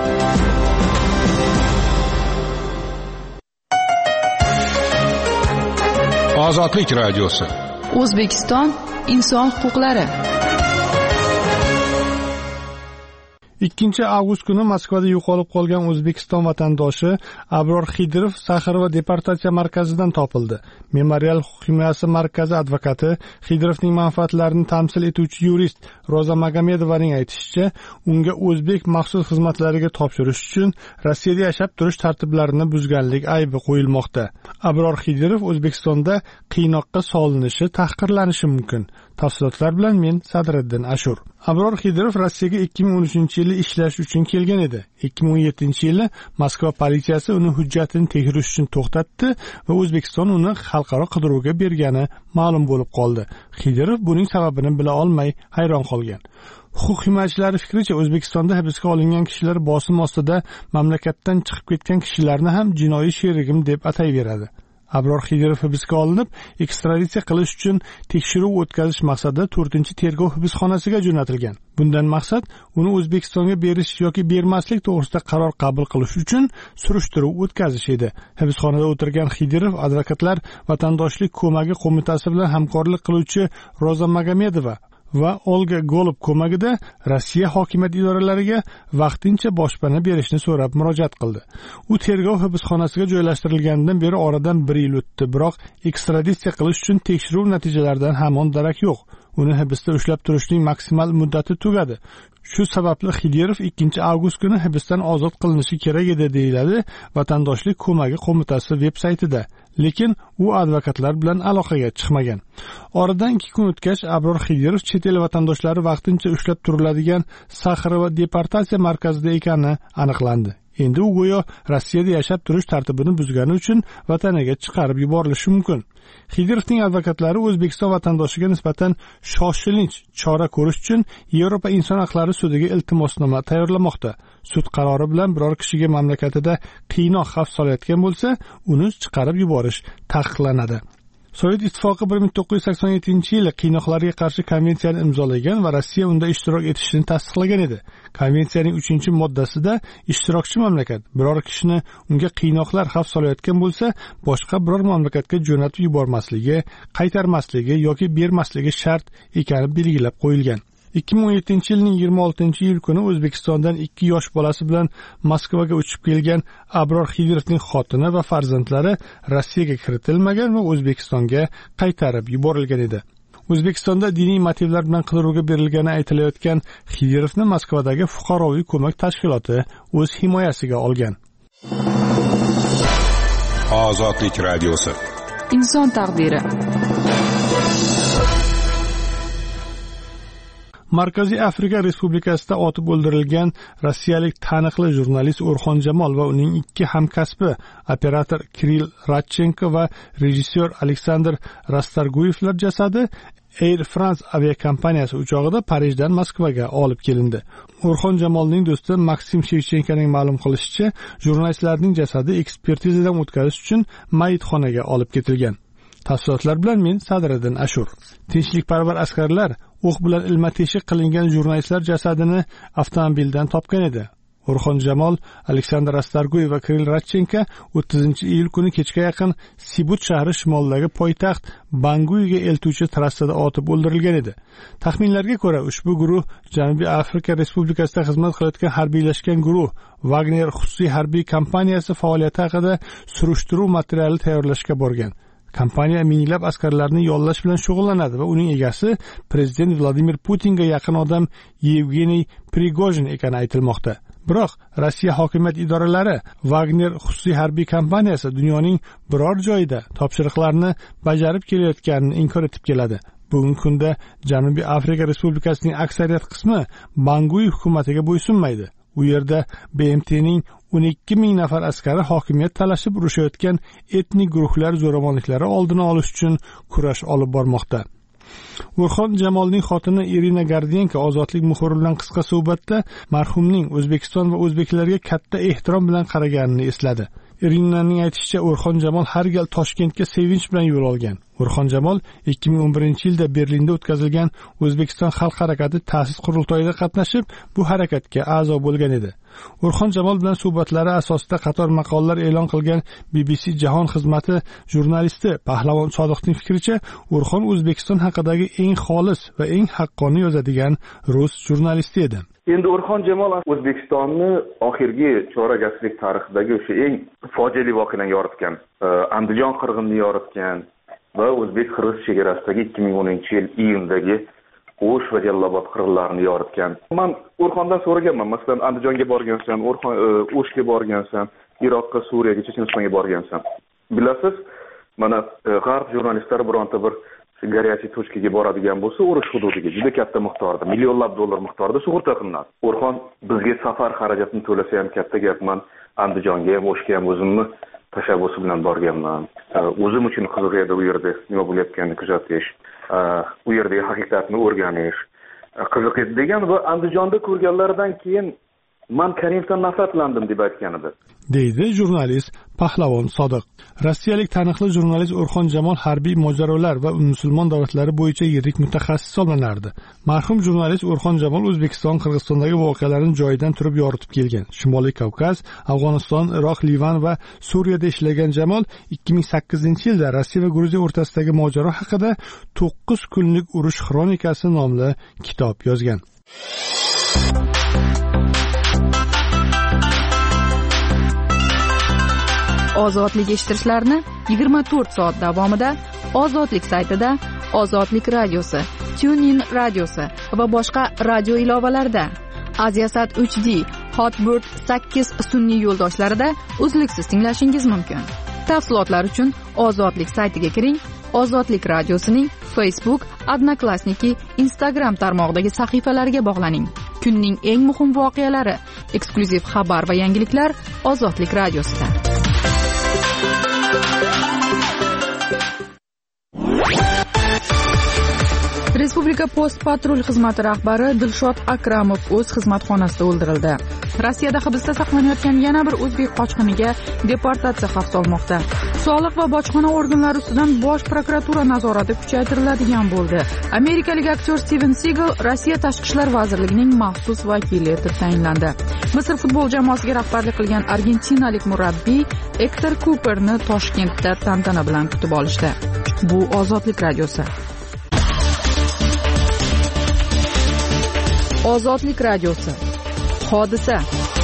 Speaker 8: Ozodlik radiosi.
Speaker 4: O'zbekiston inson huquqlari.
Speaker 6: ikkinchi avgust kuni Moskvada yo'qolib qolgan O'zbekiston vatandoshi Abror Xidirov Saxarova deportatsiya markazidan topildi. Memorial huquq himoyasi markazi advokati Xidirovning manfaatlarini tamsil etuvchi yurist Roza Magomedovaning aytishicha, unga o'zbek maxsus xizmatlariga topshirish uchun Rossiyada yashab turish tartiblarini buzganlik aybi qo'yilmoqda. Abror Xidirov O'zbekistonda qiynoqqa solinishi, tahqirlanishi mumkin. Tafsilotlar bilan men Sadriddin Ashur. Abror Xidirov Rossiyaga ikki ming o'n uchinchi yili ishlash uchun kelgan edi. ikki ming o'n yettinchi yili Moskva politsiyasi uni hujjatini tekshirish uchun to'xtatdi va O'zbekiston uni xalqaro qidiruvga bergani ma'lum bo'lib qoldi. Xidirov buning sababini bila olmay hayron qolgan. Huquq himoyachilari fikricha, O'zbekistonda hibsga olingan kishilar bosim ostida mamlakatdan chiqib ketgan kishilarni ham jinoiy sherigim deb atayveradi. Abror Xidirov hibsga olinib, ekstraditsiya qilish uchun tekshiruv o'tkazish maqsadida to'rtinchi tergov hibsxonasiga jo'natilgan. Bundan maqsad uni O'zbekistonga berish yoki bermaslik to'g'risida qaror qabul qilish uchun surishtiruv o'tkazish edi. Hibsxonada o'tirgan Xidirov advokatlar vatandoshlik ko'magi qo'mitasi bilan hamkorlik qiluvchi Roza Magomedova va Olga Golub ko'magida Rossiya hokimiyat idoralariga vaqtincha boshpana berishni so'rab murojaat qildi. U tergov hibsxonasiga joylashtirilganidan beri oradan bir yil o'tdi, biroq ekstraditsiya qilish uchun tekshiruv natijalaridan hamon darak yo'q. Uni hibsda ushlab turishning maksimal muddati tugadi. Shu sababli Xidirov ikkinchi avgust kuni hibsdan ozod qilinishi kerak edi deyiladi Vatandoshlik ko'magi qo'mitasi veb-saytida. Lekin u advokatlar bilan aloqaga chiqmagan. Oradan ikki kun o'tgach, Abror Xidirov chet el vatandoshlari vaqtincha ushlab turiladigan Saxarova deportatsiya markazida ekani aniqlandi. Endi u go'yo Rossiyada yashab turish tartibini buzgani uchun vataniga chiqarib yuborilishi mumkin. Xidirovning advokatlari O'zbekiston vatandoshiga nisbatan shoshilinch chora ko'rish uchun Yevropa inson huquqlari sudiga iltimosnoma tayyorlamoqda. Sud qarori bilan biror kishiga mamlakatida qiynoq xavf solayotgan bo'lsa, uni chiqarib yuborish taqiqlanadi. Sovet ittifoqi bir ming to'qqiz yuz sakson yettinchi yili qiynoqlarga qarshi konvensiyani imzolagan va Rossiya unda ishtirok etishini tasdiqlagan edi. Konvensiyaning uchinchi moddasida ishtirokchi mamlakat biror kishini unga qiynoqlar xavf solayotgan bo'lsa, boshqa biror mamlakatga jo'natib yubormasligi, qaytarmasligi yoki bermasligi shart ekani belgilab qo'yilgan. ikki ming o'n yettinchi yilning yigirma oltinchi iyul kuni O'zbekistondan ikki yosh bolasi bilan Moskvaga uchib kelgan Abror Xidirovning xotini va farzandlari Rossiyaga kiritilmagan va O'zbekistonga qaytarib yuborilgan edi. O'zbekistonda diniy motivlar bilan qidiruvga berilgani aytilayotgan Xidirovni Moskvadagi fuqaroviy ko'mak tashkiloti o'z himoyasiga olgan.
Speaker 8: Ozodlik radiosi.
Speaker 4: Inson taqdiri.
Speaker 6: Markaziy Afrika Respublikasida otib o'ldirilgan rossiyalik taniqli jurnalist O'rxon Jamol va uning ikki hamkasbi operator Kirill Radchenko va rejissyor Aleksandr Rastorguyevlar jasadi Air France aviakompaniyasi uchog'ida Parijdan Moskvaga olib kelindi. O'rxon Jamolning do'sti Maksim Shevchenkoning ma'lum qilishicha, jurnalistlarning jasadi ekspertizadan o'tkazish uchun mayitxonaga olib ketilgan. Tafsilotlar bilan men Sadriddin Ashur. Tinchlikparvar askarlar o'q bilan ilma-teshik qilingan jurnalistlar jasadini avtomobildan topgan edi. O'rxon Jamol, Aleksandr Rastorguyev va Kirill Radchenko o'ttizinchi iyul kuni kechga yaqin Sibut shahri shimolidagi poytaxt Banguiga eltuvchi trassada otib o'ldirilgan edi. Taxminlarga ko'ra, ushbu guruh Janubiy Afrika Respublikasida xizmat qilayotgan harbiylashgan guruh Wagner xususiy harbiy kompaniyasi faoliyati haqida surishtiruv materiali tayyorlashga borgan. Kompaniya minglab askarlarni yollash bilan shug'ullanadi va uning egasi prezident Vladimir Putinga yaqin odam Yevgeniy Prigojin ekani aytilmoqda. Biroq Rossiya hokimiyat idoralari Wagner xususiy harbiy kompaniyasi dunyoning biror joyida topshiriqlarni bajarib kelayotganini inkor etib keladi. Bugungi kunda Janubiy Afrika Respublikasining aksariyat qismi Bangui hukumatiga bo'ysunmaydi. U yerda B M T'ning o'n ikki ming nafar askari hokimiyat talashib urushayotgan etnik guruhlar zo'ravonliklari oldini olish uchun kurash olib bormoqda. O'rxon Jamolning xotini Irina Gardienko Ozodlik muxbiri bilan qisqa suhbatda marhumning O'zbekiston va o'zbeklarga katta ehtirom bilan qaraganini esladi. Irinaning aytishicha, O'rxon Jamol har gal Toshkentga sevinch bilan yo'l olgan. O'rxon Jamol ikki ming o'n birinchi yilda Berlinda o'tkazilgan O'zbekiston xalq harakati ta'sis qurultoyida qatnashib, bu harakatga a'zo bo'lgan edi. O'rxon Jamol bilan suhbatlari asosida qator maqolalar e'lon qilgan B B C Jahon xizmati jurnalisti Pahlavon Sodiqning fikricha, O'rxon O'zbekiston haqidagi eng xolis va eng haqqoniy yozadigan rus jurnalisti edi.
Speaker 16: Endi O'rxon Jamol O'zbekistonni oxirgi chorak asrlik tarixidagi o'sha eng fojiali voqeani yoritgan, Andijon qirg'inini yoritgan va o'zbek-qirg'iz chegarasidagi ikki ming o'ninchi yil iyundagi O'sh va Jallobod qirg'inlarini yoritgan. Men O'rxondan so'raganman, masalan, Andijonga borgansan, O'rxon O'shga borgansan, Iroqqa, Suriyaga, Chechenistonga borgansan. Bilasiz, mana g'arb jurnalistlari bironta bir горячий точкаga boradigan bo'lsa, urush hududiga juda katta miqdorda, millionlab dollar miqdorida sug'urta qilinadi. O'rxon bizga safar xarajatini to'lasa ham katta gapman. Andijonga ham, O'shga ham o'zimni tashabbusi bilan borganman. O'zim uchun qiziq edi u yerda nima bo'layotganini kuzatish, u yerdagi haqiqatni o'rganish qiziq edi degan va Andijonda ko'rganlaridan keyin man Karimovdan nafratlandim deb aytgan edi,
Speaker 6: deydi jurnalist Pahlavon Sodiq. Rossiyalik taniqli jurnalist O'rxon Jamol harbiy mojarolar va musulmon davlatlari bo'yicha yirik mutaxassis hisoblanardi. Marhum jurnalist O'rxon Jamol O'zbekiston, Qirg'izistondagi voqealarni joyidan turib yoritib kelgan. Shimoliy Kavkaz, Afg'oniston, Iroq, Livan va Suriyada ishlagan Jamol ikki ming sakkizinchi yilda Rossiya va Gruziya o'rtasidagi mojaro haqida to'qqiz kunlik urush xronikasi nomli kitob yozgan.
Speaker 4: Ozodlik eshittirishlarni yigirma to'rt soat davomida Ozodlik saytida, Ozodlik radiosi, TuneIn radiosi va boshqa radio ilovalarida, Aziasat uch D, Hotbird sakkiz sun'iy yo'ldoshlarida uzluksiz tinglashingiz mumkin. Tafsilotlar uchun Ozodlik saytiga kiring. Ozodlik radiosining Facebook, Odnoklassniki, Instagram tarmog'idagi sahifalariga bog'laning. Kunning eng muhim voqealari, eksklyuziv xabar va yangiliklar Ozodlik radiosida. Respublika post patrul xizmati rahbari Dilshod Akramov o'z xizmat xonasida o'ldirildi. Rossiyada hibsda saqlanayotgan yana bir o'zbek qochqiniga deportatsiya xavf solmoqda. Soliq va bojxona organlari ustidan bosh prokuratura nazorati kuchaytiriladigan bo'ldi. Amerikalik aktyor Steven Seagal Rossiya tashqi ishlar vazirligining maxsus vakili etib tayinlandi. Misr futbol jamoasiga rahbarlik qilgan argentinalik murabbiy Ektor Kuperni Toshkentda tantana bilan kutib olishdi. Bu Ozodlik radiosi. Ozodlik radiosi. Hodisa.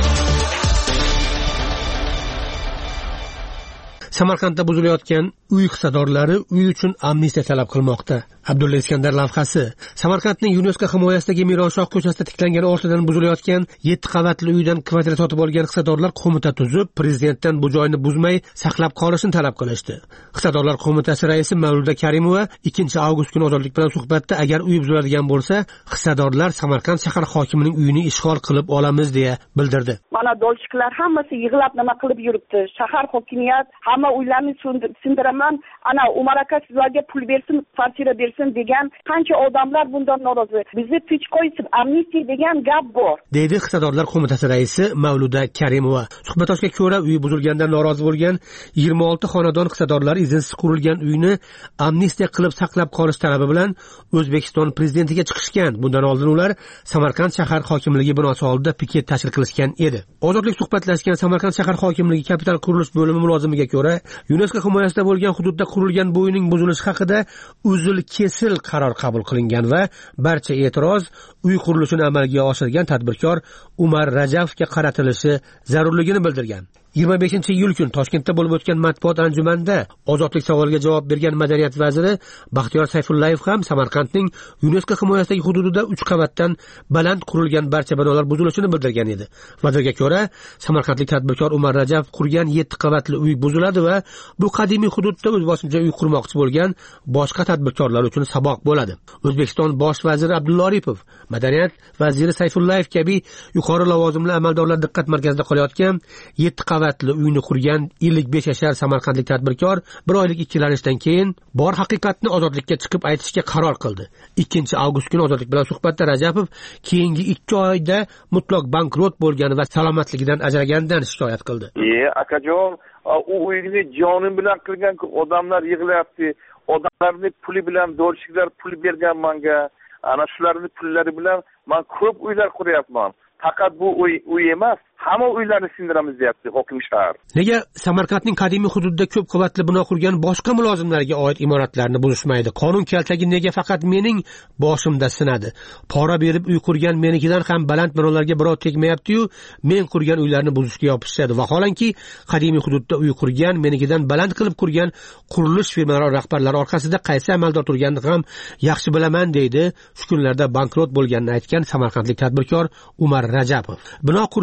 Speaker 17: Samarqandda buzilayotgan uy hissadorlari uy uchun amnistiya talab qilmoqda. Abdulla Iskandar lavhasi. Samarqandning UNESCO himoyasidagi Mironshoh ko'chasida tiklangan ortidan buzilayotgan yetti qavatli uydan kvartira sotib olgan hissadorlar qo'mita tuzib, prezidentdan bu joyni buzmay saqlab qolishni talab qilishdi. Hissadorlar qo'mitasi raisi Mavluda Karimova ikkinchi avgust kuni Ozodlik bilan suhbatda agar uy buziladigan bo'lsa, hissadorlar Samarqand shahar hokimining uyini ishg'ol qilib olamiz deya bildirdi.
Speaker 18: Mana dolshiklar hammasi yig'lab nima qilib yuribdi. Shahar hokimiyat hamma uylarni sindiraman, ana Umar aka sizlarga pul bersin, kvartira bersin degan qancha odamlar bundan norozi. Bizni tinch qo'ysin, amnistiya degan gap bor,
Speaker 17: deydi hissadorlar qo'mitasi raisi Mavluda Karimova. Suhbatdoshga ko'ra, uy buzilgandan norozi bo'lgan yigirma olti xonadon hissadorlar izinsiz qurilgan uyni amnistiya qilib saqlab qolish talabi bilan O'zbekiston prezidentiga chiqishgan. Bundan oldin ular Samarqand shahar hokimligi binosi oldida piket tashkil qilishgan edi. Ozodlik suhbatlashgan Samarqand shahar hokimligi kapital qurilish bo'limi mulozimiga ko'ra, UNESCO himoyasida bo'lgan hududda qurilgan bu uyning buzilishi haqida uzil kesil qaror qabul qilingan va barcha e'tiroz uy qurilishini amalga oshirgan tadbirkor Umar Rajabovga qaratilishi zarurligini bildirgan. yigirma beshinchi iyul kuni Toshkentda bo'lib o'tgan matbuot anjumanida ozodlik savoliga javob bergan madaniyat vaziri Baxtiyor Sayfullayev ham Samarqandning UNESCO himoyasidagi hududida uch qavatdan baland qurilgan barcha binolar buzilishini bildirgan edi. Vazirga ko'ra, Samarqandlik tadbirkor Umar Rajabov qurgan yetti qavatli uy buziladi va bu qadimiy hududda o'z boshicha uy qurmoqchi bo'lgan boshqa tadbirkorlar uchun saboq bo'ladi. O'zbekiston bosh vaziri Abdulla Aripov, madaniyat vaziri Sayfullayev kabi yuqori lavozimli amaldorlar diqqat markazida qolayotgan yetti qavatli uyni qurgan ellik besh yashar samarqandlik tadbirkor bir oylik ikkilanishdan keyin bor haqiqatni ozodlikka chiqib aytishga qaror qildi. ikkinchi avgust kuni Ozodlik bilan suhbatda Rajabov keyingi ikki oyda mutlaq bankrot bo'lgani va salomatligidan ajraganidan shikoyat qildi.
Speaker 12: "E, akajon, u uyni jonim bilan qilgan odamlar yig'layapti. Odamlarni puli bilan dolshiklar pul bergan menga. Ana shularning pullari bilan men ko'p uylar quryapman. Faqat bu uy uy emas, hamma uylarni sindiramiz deyapti hokim shahar."
Speaker 17: Nega Samarqandning qadimiy hududida ko'p qavatli bino qurgan boshqa mulozimlarga oid imoratlarni buzishmaydi? Qonun kaltagi nega faqat mening boshimda sinadi? Pora berib uy qurgan menikidan ham baland binolarga birov tegmayapti-yu, men qurgan uylarni buzishga yopishadi. Vaholanki, qadimiy hududda uy qurgan, menikidan baland qilib qurgan qurilish firmalari rahbarlari orqasida qaysi amaldor turganini ham yaxshi bilaman, deydi shu kunlarda bankrot bo'lganini aytgan samarqandlik tadbirkor Umar Rajabov. Bino qurishga kim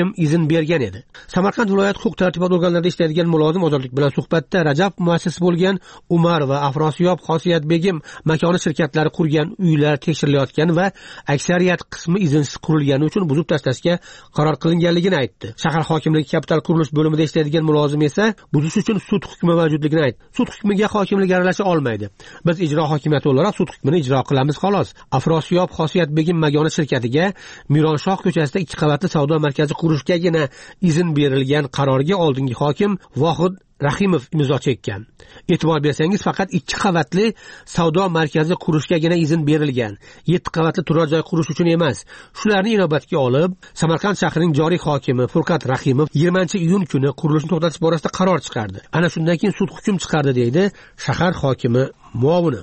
Speaker 17: izn bergan edi. Samarqand viloyat huquq tartibot organlarida ishlaydigan mulozim ozodlik bilan suhbatda Rajab muassis bo'lgan Umar va Afrosiyob Xosiyatbegim makoni shirkatlari qurgan uylar tekshirilayotgan va aksariyat qismi iznsiz qurilgani uchun buzib tashlashga qaror qilinganligini aytdi. Shahar hokimligi kapital qurilish bo'limida ishlaydigan mulozim esa buzish uchun sud hukmi mavjudligini aytdi. Sud hukmiga hokimlik aralasha olmaydi. Biz ijro hokimiyati olarak sud hukmini ijro qilamiz xolos. Afrosiyob Xosiyatbegim makoni shirkatiga Mironshoh ko'chasida ikki qavatli savdo markazi qurishgagina izn berilgan qarorga oldingi hokim Vohid Rahimov imzo chekkan. E'tibor bersangiz, faqat ikki qavatli savdo markazi qurishgagina izn berilgan. yetti qavatli turar joy qurish uchun emas. Shularni inobatga olib, Samarqand shahrining joriy hokimi Furqat Rahimov yigirmanchi iyun kuni qurilishni to'xtatish borasida qaror chiqardi. Ana shundan keyin sud hukm chiqardi, deydi shahar hokimi muovini.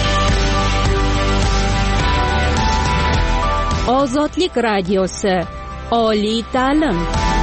Speaker 19: Ozodlik radiosi, oliy ta'lim.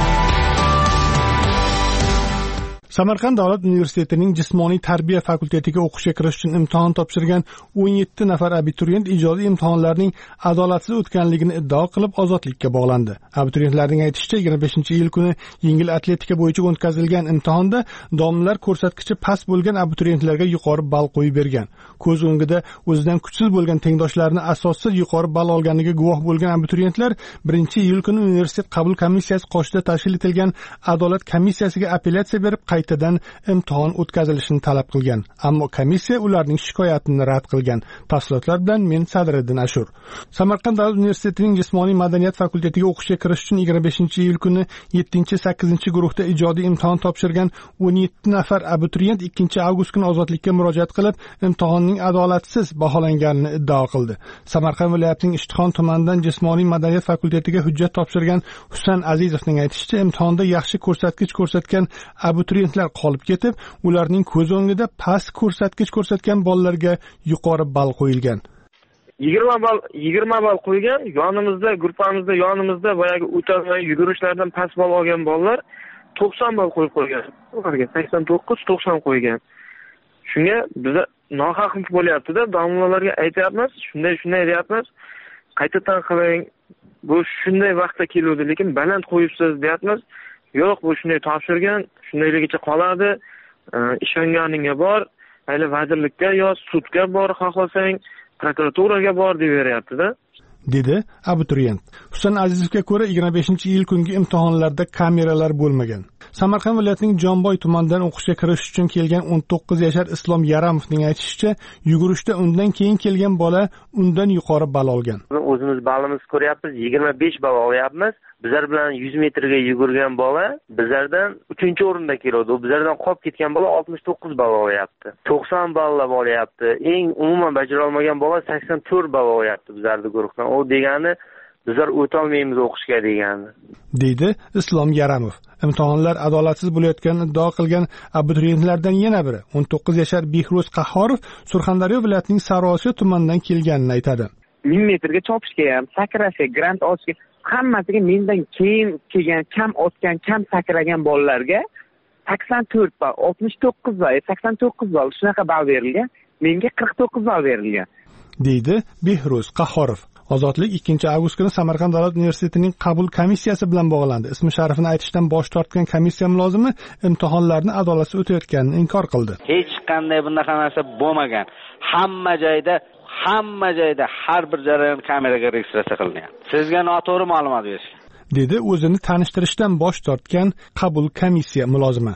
Speaker 6: Samarqand davlat universitetining jismoniy tarbiya fakultetiga o'qishga kirish uchun imtihon topshirgan o'n yetti nafar abituriyent ijodiy imtihonlarning adolatsiz o'tganligini iddao qilib ozodlikka bog'landi. Abituriyentlarning aytishicha, yigirma beshinchi iyul kuni yengil atletika bo'yicha o'tkazilgan imtihonda domlalar ko'rsatkichi past bo'lgan abituriyentlarga yuqori ball qo'yib bergan. Ko'z o'ngida o'zidan kuchsiz bo'lgan tengdoshlarini asossiz yuqori ball olganiga guvoh bo'lgan abituriyentlar birinchi iyul kuni universitet qabul komissiyasi qoshida tashkil etilgan adolat komissiyasiga apellyatsiya berib qaytadan imtihon o'tkazilishini talab qilgan. Ammo komissiya ularning shikoyatini rad qilgan. Tafsilotlar bilan men Sadriddin Ashur. Samarqand davlat universitetining jismoniy madaniyat fakultetiga o'qishga kirish uchun yigirma beshinchi iyul kuni yettinchi sakkizinchi guruhda ijodiy imtihon topshirgan o'n yetti nafar abituriyent ikkinchi avgust kuni ozodlikka murojaat qilib, imtihonning adolatsiz baholanganini iddao qildi. Samarqand viloyatining Ishtixon tumanidan jismoniy madaniyat fakultetiga hujjat topshirgan Husan Azizovning aytishicha, imtihonda yaxshi ko'rsatkich ko'rsatgan abituriyent qolib ketib, ularning ko'z o'ngida past ko'rsatkich ko'rsatgan bolalarga yuqori ball qo'yilgan.
Speaker 20: yigirma ball yigirma ball qo'ygan, yonimizda, guruhimizda, yonimizda boyagi o'tolmay yugurishlardan past ball olgan bolalar to'qson ball qo'yib qo'ygan. Ularga sakson to'qqiz to'qson qo'ygan. Shunga biza nohaqlik bo'lyapti-da, domlalarga aytayapmiz, shunday shunday deyapmiz. Qaytadan qiling. Bu shunday vaqtda keluvdi, lekin baland qo'yibsiz deyapmiz. Yo'q, bu shunday topshirgan, shundayligicha qoladi. Ishonganingga bor, mayli vazirlikka yo sudga bor, xohlasang prokuraturaga bor deb beryapti-da,
Speaker 6: dedi abituriyent. Husan Azizovga ko'ra, yigirma beshinchi iyul kungi imtihonlarda kameralar bo'lmagan. Samarqand viloyatining Jonboy tumanidan o'qishga kirish uchun kelgan o'n to'qqiz yashar Islom Yaramovning aytishicha, yugurishda undan keyin kelgan bola undan yuqori ball olgan.
Speaker 21: O'zimiz ballimizni ko'ryapmiz, yigirma besh ball olyapmiz. Bizlar bilan yuz metrga yugurgan bola bizlardan uchinchi o'rinda keladi. U bizlardan qolib ketgan bola oltmish to'qqiz ball olyapti. to'qson ballab olyapti. Eng umuman bajara olmagan bola sakson to'rt ball olyapti bizlarning guruhdan. U degani bizlar o'ta olmaymiz o'qishga degani,
Speaker 6: deydi Islom Yaramov. Imtihonlar adolatsiz bo'layotganini iddao qilgan abituriyentlardan yana biri, o'n to'qqiz yashar Behruz Qahhorov, Surxondaryo viloyatining Sariosiyo tumanidan kelganini aytadi.
Speaker 22: ming metrga chopishga ham, sakrashga, grant olishga, hammasiga mendan keyin kelgan, kam otgan, kam sakragan bolalarga sakson to'rt ball, oltmish to'qqiz ball, sakson to'qqiz ball shunaqa ball berilgan. Menga qirq to'qqiz ball berilgan,
Speaker 6: deydi Behruz Qahhorov. Ozodlik ikkinchi avgust kuni Samarqand davlat universitetining qabul komissiyasi bilan bog'landi. Ismi sharifini aytishdan bosh tortgan komissiya mulozimi imtihonlarni adolatsiz o'tayotganini inkor qildi.
Speaker 23: Hech qanday bunaqa narsa bo'lmagan. Hamma joyda Hamma joyda har bir jarayon kameraga registratsiya qilingan. Sizga noto'g'ri ma'lumot berishgan,
Speaker 6: dedi o'zini tanishtirishdan bosh tortgan qabul komissiya mulozimi.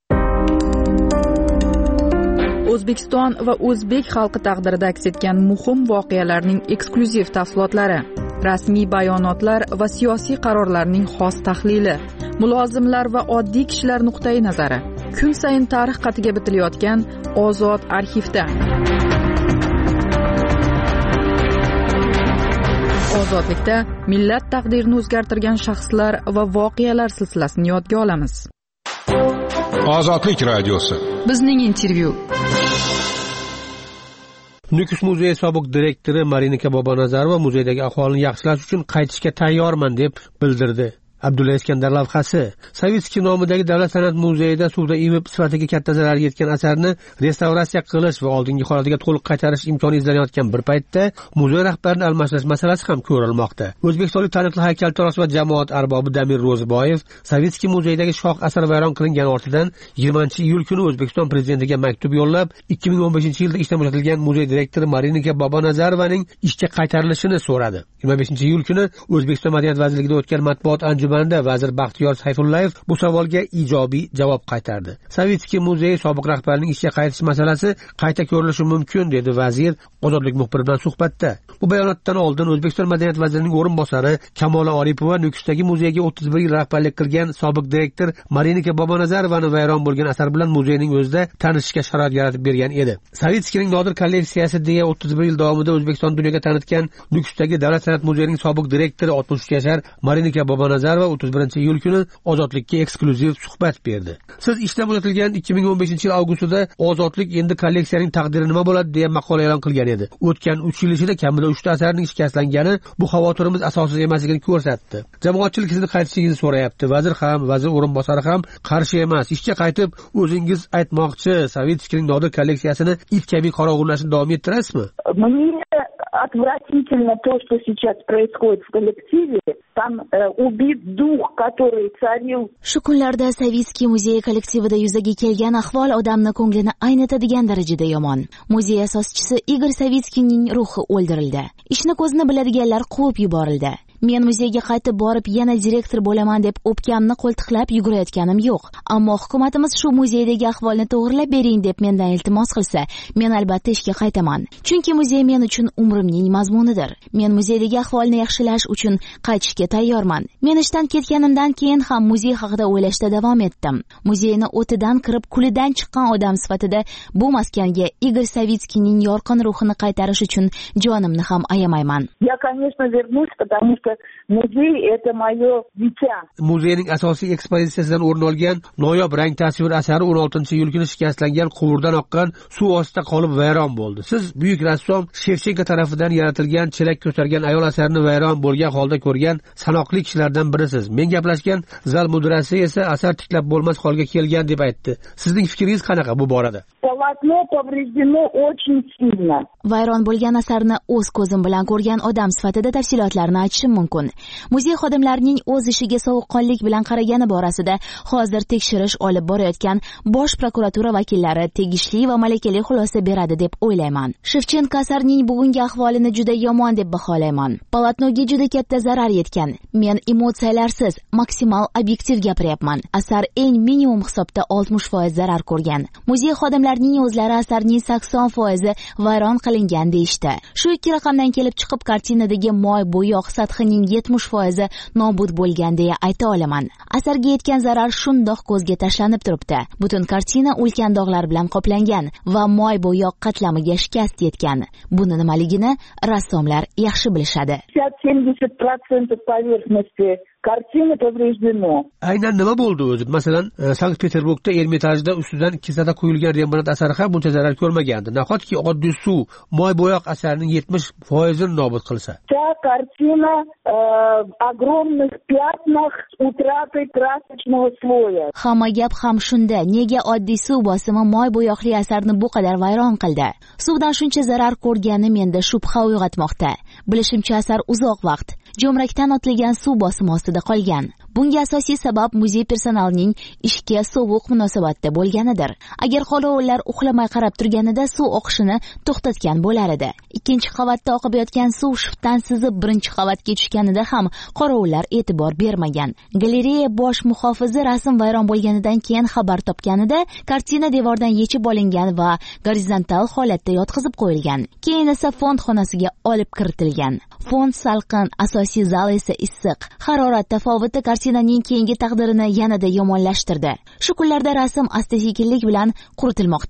Speaker 4: O'zbekiston va o'zbek xalqi taqdirida aks etgan muhim voqealarning eksklyuziv tafsilotlari, rasmiy bayonotlar va siyosiy qarorlarning xos tahlili, mulozimlar va oddiy kishilar nuqtai nazari. Kun sayin tarix qatiga bitilayotgan Ozod arxivda. Ozodlikda millat taqdirini o'zgartirgan shaxslar va voqealar silsilasini yodga olamiz.
Speaker 8: Ozodlik radiosi.
Speaker 4: Bizning intervyu.
Speaker 17: Nukus muzeyi sobiq direktori Marinika Bobonazarova muzeydagi ahvolni yaxshilash uchun qaytishga tayyorman deb bildirdi. Abdulla Iskandar lavhasi. Savitskiy nomidagi Davlat san'at muzeyida suvda ivib sifatiga katta zarar yetgan asarni restavratsiya qilish va oldingi holatiga to'liq qaytarish imkoni izlanayotgan bir paytda muzey rahbarini almashtirish masalasi ham ko'rilmoqda. O'zbekistonlik taniqli haykaltarosh va jamoat arbobi Damir Ro'ziboyev Savitskiy muzeyidagi shoh asar vayron qilingan ortidan yigirmanchi iyul kuni O'zbekiston prezidentiga maktub yo'llab, ikki ming o'n beshinchi yilda ishdan bo'shatilgan muzey direktori Marinika Bobonazarovaning ishga qaytarilishini so'radi. yigirma beshinchi iyul kuni O'zbekiston Madaniyat vazirligida o'tgan matbuot anjumanida vazir Baxtiyor Sayfullayev bu savolga ijobiy javob qaytardi. Savitskiy muzeyi sobiq rahbarining ishga qaytish masalasi qayta ko'rilishi mumkin, dedi vazir Ozodlik muxbiri bilan suhbatda. Bu bayonotdan oldin O'zbekiston Madaniyat vazirining o'rinbosari Kamola Oripova Nukusdagi muzeyga o'ttiz bir yil rahbarlik qilgan sobiq direktor Marinika Bobonazarovani vayron bo'lgan asar bilan muzeyning o'zida tanishishga sharoit yaratib bergan edi. Savitskiyning nodir kolleksiyasi deya o'ttiz bir yil davomida O'zbekiston dunyoga tanitgan Nukusdagi Davlat san'at muzeyining sobiq direktori oltmish uch yashar Marinika Bobonazarova o'ttiz birinchi iyul kuni Ozodlikka eksklyuziv suhbat berdi. Siz ishdan bo'shatilgan ikki ming o'n beshinchi yil avgustida Ozodlik endi kolleksiyaning taqdiri nima bo'ladi deya maqola e'lon qilgan edi. O'tgan uch yil ichida kamida uchta asarning shikastlangani bu xavotirimiz asossiz emasligini ko'rsatdi. Jamoatchilik sizni qaytishingizni so'rayapti. Vazir ham, vazir o'rinbosari ham qarshi emas. Ishga qaytib, o'zingiz aytmoqchi, Savitskiyning nodir kolleksiyasini it kabi qorovulashni davom ettirasizmi?
Speaker 18: Отвратительно то, что сейчас происходит в коллективе. Там э, убит дух, который царил.
Speaker 1: Shu kunlarda Savitskiy muzeyi kollektivida yuzaga kelgan ahvol odamni ko'nglini aynitadigan darajada yomon. Muzey asoschisi Igor Savitskiyning ruhi o'ldirildi. Ishni ko'zni biladiganlar quvib yuborildi. Men muzeyga qaytib borib yana direktor bo'laman deb o'pkamni qo'ltiqlab yugurayotganim yo'q. Ammo hukumatimiz shu muzeydagi ahvolni to'g'rilab bering deb mendan iltimos qilsa, men albatta ishga qaytaman. Chunki muzey men uchun umrimning mazmunidir. Men muzeydagi ahvolni yaxshilash uchun qaytishga tayyorman. Men ishdan ketganimdan keyin ham muzey haqida o'ylashda davom etdim. Muzeyni o'tidan kirib kulidan chiqqan odam sifatida bu maskanga Igor Savitskiyning yorqin ruhini qaytarish uchun jonimni ham ayamayman.
Speaker 18: Я, конечно, вернусь, потому что muzey это moyo dita.
Speaker 17: Muzeyning asosiy ekspozitsiyasidan o'rin olgan noyob rang tasvir asari o'n oltinchi iyul kuni shikastlangan quvurdan oqqan suv ostida qolib vayron bo'ldi. Siz buyuk rassom Shevchenko tarafidan yaratilgan chelak ko'targan ayol asarini vayron bo'lgan holda ko'rgan sanoqli kishilardan birisiz. Men gaplashgan zal mudirasi esa asar tiklab bo'lmas holga kelgan deb aytdi. Sizning fikringiz qanaqa bu borada?
Speaker 18: Полотно повреждено очень сильно.
Speaker 1: Vayron bo'lgan asarni o'z ko'zim bilan ko'rgan odam sifatida tafsilotlarni aytishim mumkin. Muzey xodimlarining o'z ishiga sovuqqonlik bilan qaragani borasida hozir tekshirish olib borayotgan bosh prokuratura vakillari tegishli va malakali xulosa beradi deb o'ylayman. Shevchenko asarining bugungi ahvolini juda yomon deb baholayman. Polotnoga juda katta zarar yetgan. Men emotsiyalarsiz, maksimal obyektiv gapiryapman. Asar eng minimum hisobda oltmish foiz zarar ko'rgan. Muzey xodimlarining o'zlari asarning sakson foizi vayron qilingan deyishdi. Shu ikki raqamdan kelib chiqib kartinadagi moy bo'yoq sathining yetmish foizi nobud bo'lgan deya ayta olaman. Asarga yetgan zarar shundoq ko'zga tashlanib turibdi. Butun kartina ulkan dog'lar bilan qoplangan va moy bo'yoq qatlamiga shikast yetgan. Buni nimaligini rassomlar yaxshi bilishadi.
Speaker 18: семьдесят процентов поверхности kартины повреждено.
Speaker 17: Aynan nima bo'ldi o'zi? Masalan, Sankt-Peterburgda Ermitajda ustidan kislota quyilgan Rembrandt asari ham buncha zarar ko'rmagandi. Nahotki oddiy suv moy bo'yoq asarining yetmish foizini nobud qilsa.
Speaker 18: Вся картина э, в огромных пятнах с утратой красочного слоя.
Speaker 1: Hamma gap ham shunda. Nega oddiy suv bosimi moy bo'yoqli asarni bu qadar vayron qildi? Suvdan shuncha zarar ko'rgani menda shubha uyg'otmoqda. Bilishimcha asar uzoq vaqt jo'mrakdan otilgan suv bosimi ostida qolgan. Bunga asosiy sabab muzey personalining ishga sovuq munosabatda bo'lganidir. Agar qorovullar uxlamay qarab turganida suv oqishini to'xtatgan bo'lar edi. Ikkinchi qavatda oqib yotgan suv shiftdan sizib birinchi qavatga tushganida ham qorovullar e'tibor bermagan. Galereya bosh muhofizi rasm vayron bo'lganidan keyin xabar topganida kartina devordan yechib olingan va gorizontal holatda yotqizib qo'yilgan. Keyin esa fond xonasiga olib kiritilgan. Fond salqin, asosiy zal esa issiq. Harorat tafoviti kartinaning keyingi taqdirini yanada yomonlashtirdi. Shu kunlarda rasm asta-sekinlik bilan quritilmoqda.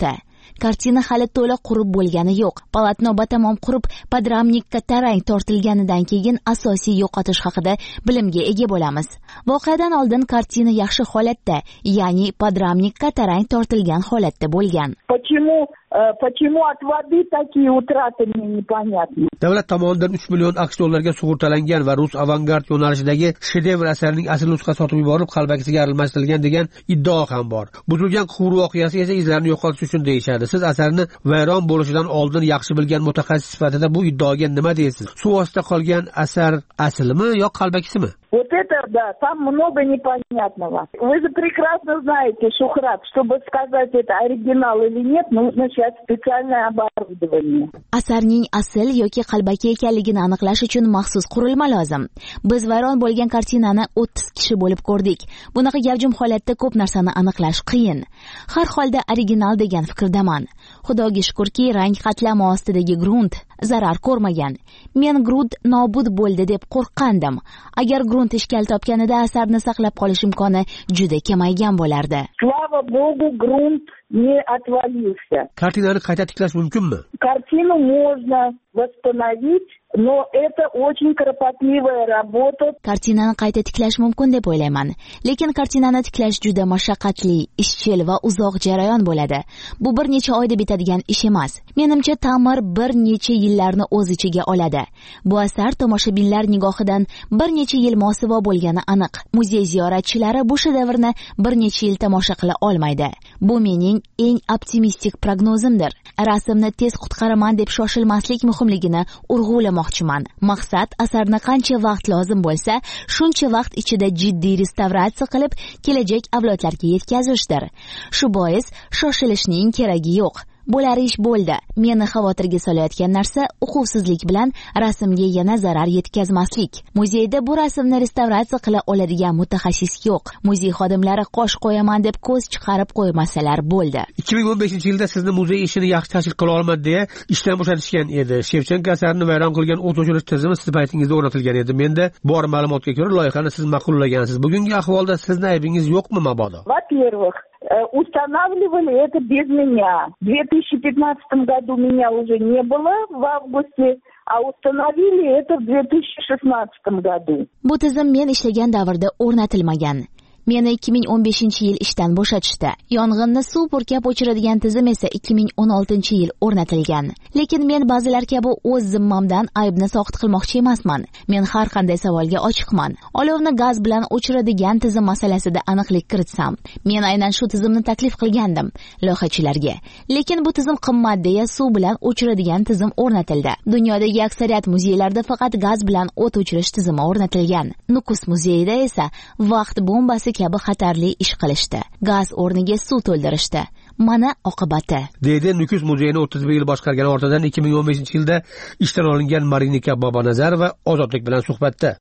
Speaker 1: Kartina hali to'liq qurib bo'lgani yo'q. Polotno batamom qurib, podramnikka tarang tortilganidan keyin asosiy yo'qotish haqida bilimga ega bo'lamiz. Voqeadan oldin kartina yaxshi holatda, ya'ni podramnikka tarang tortilgan holatda bo'lgan.
Speaker 18: Почему Почему от воды такие утраты, мне непонятно.
Speaker 17: Davlat tomonidan uch million aqsh dollariga sug'urtalangan va rus avangard yo'nalishidagi shedevr asarining asl nusxasi sotib yuborib, qalbakisiga aralmashtirilgan degan iddao ham bor. Buzilgan quvur voqeasi esa izlarini yo'qotish uchun deyishadi. Siz asarni vayron bo'lishidan oldin yaxshi bilgan mutaxassis sifatida bu iddaoga nima deysiz? Suv ostida qolgan asar aslimi yo qalbakisimi?
Speaker 18: Вот это, да, там много непонятного. Вы же прекрасно знаете, Шухрат, чтобы сказать, это оригинал или нет, нужно сейчас специальное оборудование.
Speaker 1: Asarning asl yoki qalbaki ekanligini aniqlash uchun maxsus qurilma lozim. Biz vayron bo'lgan kartinani o'ttiz kishi bo'lib ko'rdik. Bunaqa gavjum holatda ko'p narsani aniqlash qiyin. Har holda original degan fikrdaman. Xudoga shukrki, rang qatlami ostidagi grunt zarar ko'rmagan. Men grunt nobud bo'ldi deb qo'rqqandim. Agar grunt ishkal topganida asarni saqlab qolish imkoni juda kamaygan bo'lardi.
Speaker 18: Слава Богу, грунт не отвалился.
Speaker 17: Kartinani qayta tiklash mumkinmi?
Speaker 18: Картину можно восстановить, но это очень кропотливая работа.
Speaker 1: Kartinani qayta tiklash mumkin deb o'ylayman, lekin kartinani tiklash juda mashaqqatli, ishchil va uzoq jarayon bo'ladi. Bu bir necha oyda bitadigan ish emas. Menimcha, ta'mir bir necha yillarni o'z ichiga oladi. Bu asar tomoshabinlar nigohidan bir necha yil mosuvo bo'lgani aniq. Muzey ziyoratchilari bu shedevrni bir necha yil tomosha qila olmaydi. Bu mening eng optimistik prognozimdir. Rasmni tez qutqaraman deb shoshilmaslik muhimligini urg'ulamoqchiman. Maqsad asarni qancha vaqt lozim bo'lsa, shuncha vaqt ichida jiddiy restavratsiya qilib, kelajak avlodlarga yetkazishdir. Shu bois shoshilishning keragi yo'q. Bo'lar ish bo'ldi. Meni xavotirga solayotgan narsa uquvsizlik bilan rasmga yana zarar yetkazmaslik. Muzeyda bu rasmni restavratsiya qila oladigan mutaxassis yo'q. Muzey xodimlari qosh qo'yaman deb ko'z chiqarib qo'ymasalar bo'ldi.
Speaker 17: ikki ming o'n beshinchi yilda sizni muzey ishini yaxshi tashkil qila olmadi deya ishdan bo'shatishgan edi. Shevchenko asarini vayron qilgan o't o'chirish tizimi siz paytingizda o'rnatilgan edi. Menda bor ma'lumotga ko'ra loyihani siz ma'qullagansiz. Bugungi ahvolda sizning aybingiz yo'qmi mabodo?
Speaker 18: Во-первых, устанавливали это без меня. В две тысячи пятнадцатом году меня уже не было в августе, а установили это в две тысячи шестнадцатом году.
Speaker 1: Bu tizim men ishlagan davrda o'rnatilmagan. Meni ikki ming o'n beshinchi yil ishdan bo'shatishdi. Yong'inni suv purkab o'chiradigan tizim esa ikki ming o'n oltinchi yil o'rnatilgan. Lekin men ba'zilar kabi o'z zimmamdan aybni soqit qilmoqchi emasman. Men har qanday savolga ochiqman. Olovni gaz bilan o'chiradigan tizim masalasida aniqlik kiritsam, men aynan shu tizimni taklif qilgandim loyihachilarga. Lekin bu tizim qimmat deya suv bilan o'chiradigan tizim o'rnatildi. Dunyodagi aksariyat muzeylarda faqat gaz bilan o't o'chirish tizimi o'rnatilgan. Nukus muzeyida esa vaqt bombasi kabi xatarli ish qilishdi. Gaz o'rniga suv to'ldirishdi. Mana oqibati.
Speaker 17: Deydi Nukus muzeyini o'ttiz bir yil boshqargan ortidan ikki ming o'n beshinchi yilda ishdan olingan Marinika Bobonazarova Ozodlik bilan suhbatda.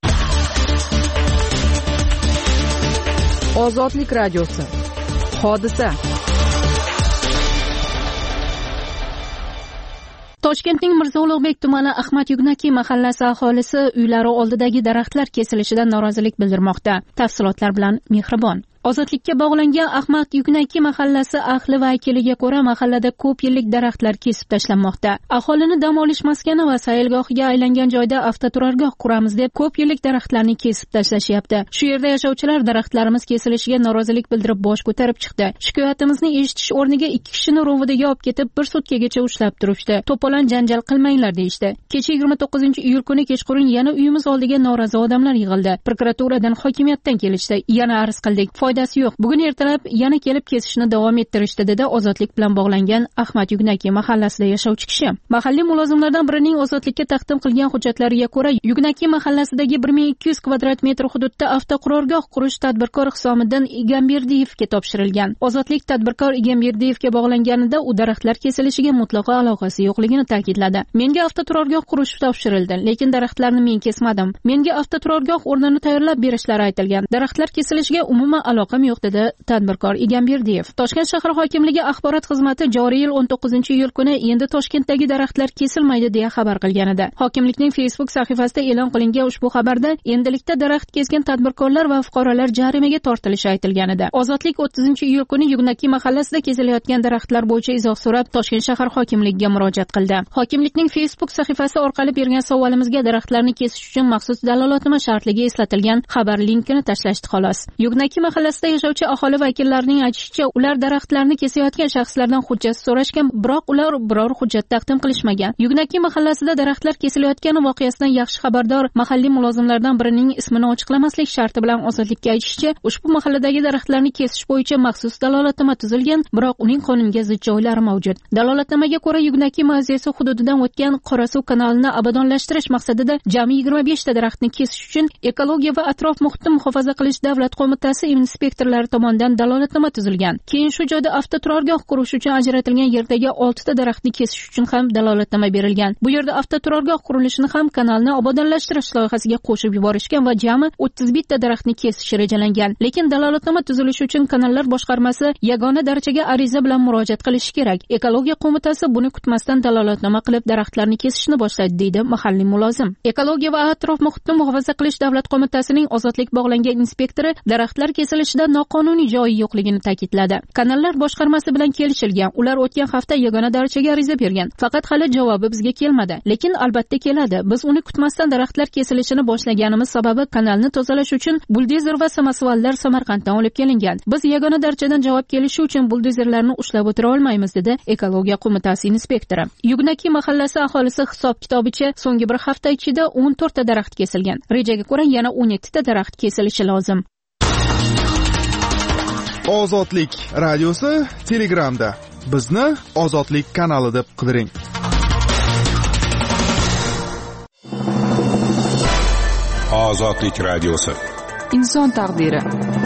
Speaker 4: Ozodlik radiosi. Hodisa.
Speaker 2: Toshkentning Mirzo Ulug'bek tumani Ahmad Yugnaki mahallasi aholisi uylari oldidagi daraxtlar kesilishidan norozilik bildirmoqda. Tafsilotlar bilan Mehribon. Ozodlikka bog'langan Ahmad Yugnaki mahallasi ahli vakiliga ko'ra, mahallada ko'p yillik daraxtlar kesib tashlanmoqda. Aholini dam olish maskani va sayilgohiga aylangan joyda avtoturargoh quramiz deb ko'p yillik daraxtlarni kesib tashlashyapti. Shu yerda yashovchilar daraxtlarimiz kesilishiga norozilik bildirib bosh ko'tarib chiqdi. Shikoyatimizni eshitish o'rniga ikki kishini rovidaga olib ketib, bir sutkagacha ushlab turishdi. To'polon janjal qilmanglar deyishdi. Kecha yigirma to'qqizinchi iyul kuni kechqurun yana uyimiz oldiga norozi odamlar yig'ildi. Prokuraturadan, hokimiyatdan kelishdi. Yana arz qildik. Foydasi yo'q. Bugun ertalab yana kelib kesishni davom ettirishdi, dedi Ozodlik bilan bog'langan Ahmad Yugnaki mahallasida yashovchi kishi. Mahalliy mulozimlardan birining Ozodlikka taqdim qilgan hujjatlariga ko'ra, Yugnaki mahallasidagi bir ming ikki yuz kvadrat metr hududda avtoqurorgoh qurish tadbirkor Hisomiddin Egamberdiyevga topshirilgan. Ozodlik tadbirkor Egamberdiyevga bog'langanida u daraxtlar kesilishiga mutlaqo aloqasi yo'qligini ta'kidladi. Menga avtoturargoh qurish topshirildi, lekin daraxtlarni men kesmadim. Menga avtoturargoh o'rnini tayyorlab berishlari aytilgan. Daraxtlar kesilishiga umuman aloqam yo'q, dedi tadbirkor Egamberdiyev. Toshkent shahar hokimligi axborot xizmati joriy yil o'n to'qqizinchi iyul kuni endi Toshkentdagi daraxtlar kesilmaydi deya xabar qilgan edi. Hokimlikning Facebook sahifasida e'lon qilingan ushbu xabarda endilikda daraxt kesgan tadbirkorlar va fuqarolar jarimaga tortilishi aytilgan edi. Ozodlik o'ttizinchi iyul kuni Yugnaki mahallasida kesilayotgan daraxtlar bo'yicha izoh so'rab Toshkent shahar hokimligiga murojaat qildi. Hokimlikning Facebook sahifasi orqali bergan savolimizga daraxtlarni kesish uchun maxsus dalolatnoma shartligi eslatilgan xabar linkini tashlashdi xolos. Yugnaki mahallasida yashovchi aholi vakillarining aytishicha, ular daraxtlarni kesayotgan shaxslardan hujjat so'rashgan, biroq ular biror hujjat taqdim qilishmagan. Yugnaki mahallasida daraxtlar kesilayotgani voqeasidan yaxshi xabardor mahalliy mulozimlardan birining ismini ochiqlamaslik sharti bilan Ozodlikka aytishicha, ushbu mahalladagi daraxtlarni kesish bo'yicha maxsus dalolatnoma tuzilgan, biroq uning qonunga zid joylari mavjud. Dalolatnomaga ko'ra Yugnaki mavzesi hududidan o'tgan Qorasuv kanalini obodonlashtirish maqsadida jami yigirma besh ta daraxtni kesish uchun Ekologiya va atrof muhitni muhofaza qilish davlat qo'mitasi inspektorlari tomonidan dalolatnoma tuzilgan. Keyin shu joyda avtoturargoh qurish uchun ajratilgan yerdagi olti ta daraxtni kesish uchun ham dalolatnoma berilgan. Bu yerda avtoturargoh qurilishini ham kanalni obodonlashtirish loyihasiga qo'shib yuborishgan va jami o'ttiz bitta daraxtni kesish rejalangan. Lekin dalolatnoma tuzilishi uchun kanallar boshqarmasi yagona darajaga ariza bilan murojaat qilishi kerak. Ekologiya qo'mitasi buni kutmasdan dalolatnoma qilib daraxtlarni kesishni boshladi, deydi mahalliy mulozim. Ekologiya va atrof muhitni muhofaza qilish davlat qo'mitasining Ozodlik bog'langan inspektori daraxtlar kesilishida noqonuniy joyi yo'qligini ta'kidladi. Kanallar boshqarmasi bilan kelishilgan. Ular o'tgan hafta yagona darajaga ariza bergan. Faqat hali javobi bizga kelmadi. Lekin albatta keladi. Biz uni kutmasdan daraxtlar kesilishini boshlaganimiz sababi kanalni tozalash uchun buldozer va samosvallar Samarqanddan olib kelingan. Biz yagona darajadan javob kelishi uchun buldozerlarni ushlab o'tira olmaymiz, dedi Ekologiya qo'mitasi inspektori. Yugnaki mahallasi aholisi hisob-kitobicha so'nggi bir hafta ichida o'n to'rt ta daraxt kesilgan. Rejaga ko'ra yana o'n yetti ta daraxt kesilishi lozim.
Speaker 10: Ozodlik radiosi Telegramda. Bizni Ozodlik kanali deb qidiring.
Speaker 8: Ozodlik radiosi.
Speaker 4: Inson taqdiri.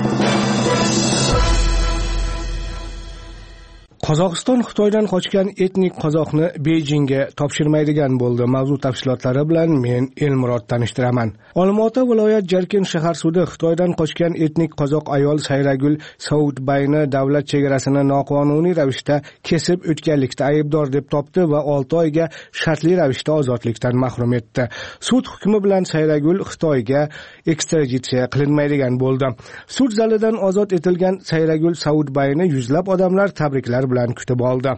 Speaker 3: Qozog'iston Xitoydan qochgan etnik qozoqni Beyjingga topshirmaydigan bo'ldi. Mavzu tafsilotlari bilan men Elmurod tanishtiraman. Olmaota viloyat Jarkin shahar sudi Xitoydan qochgan etnik qozoq ayol Sayragul Saudbayni davlat chegarasini noqonuniy ravishda kesib o'tganlikda aybdor deb topdi va olti oyga shartli ravishda ozodlikdan mahrum etdi. Sud hukmi bilan Sayragul Xitoyga ekstraditsiya qilinmaydigan bo'ldi. Sud zalidan ozod etilgan Sayragul Saudbayni yuzlab odamlar tabriklar bilan kutib oldi.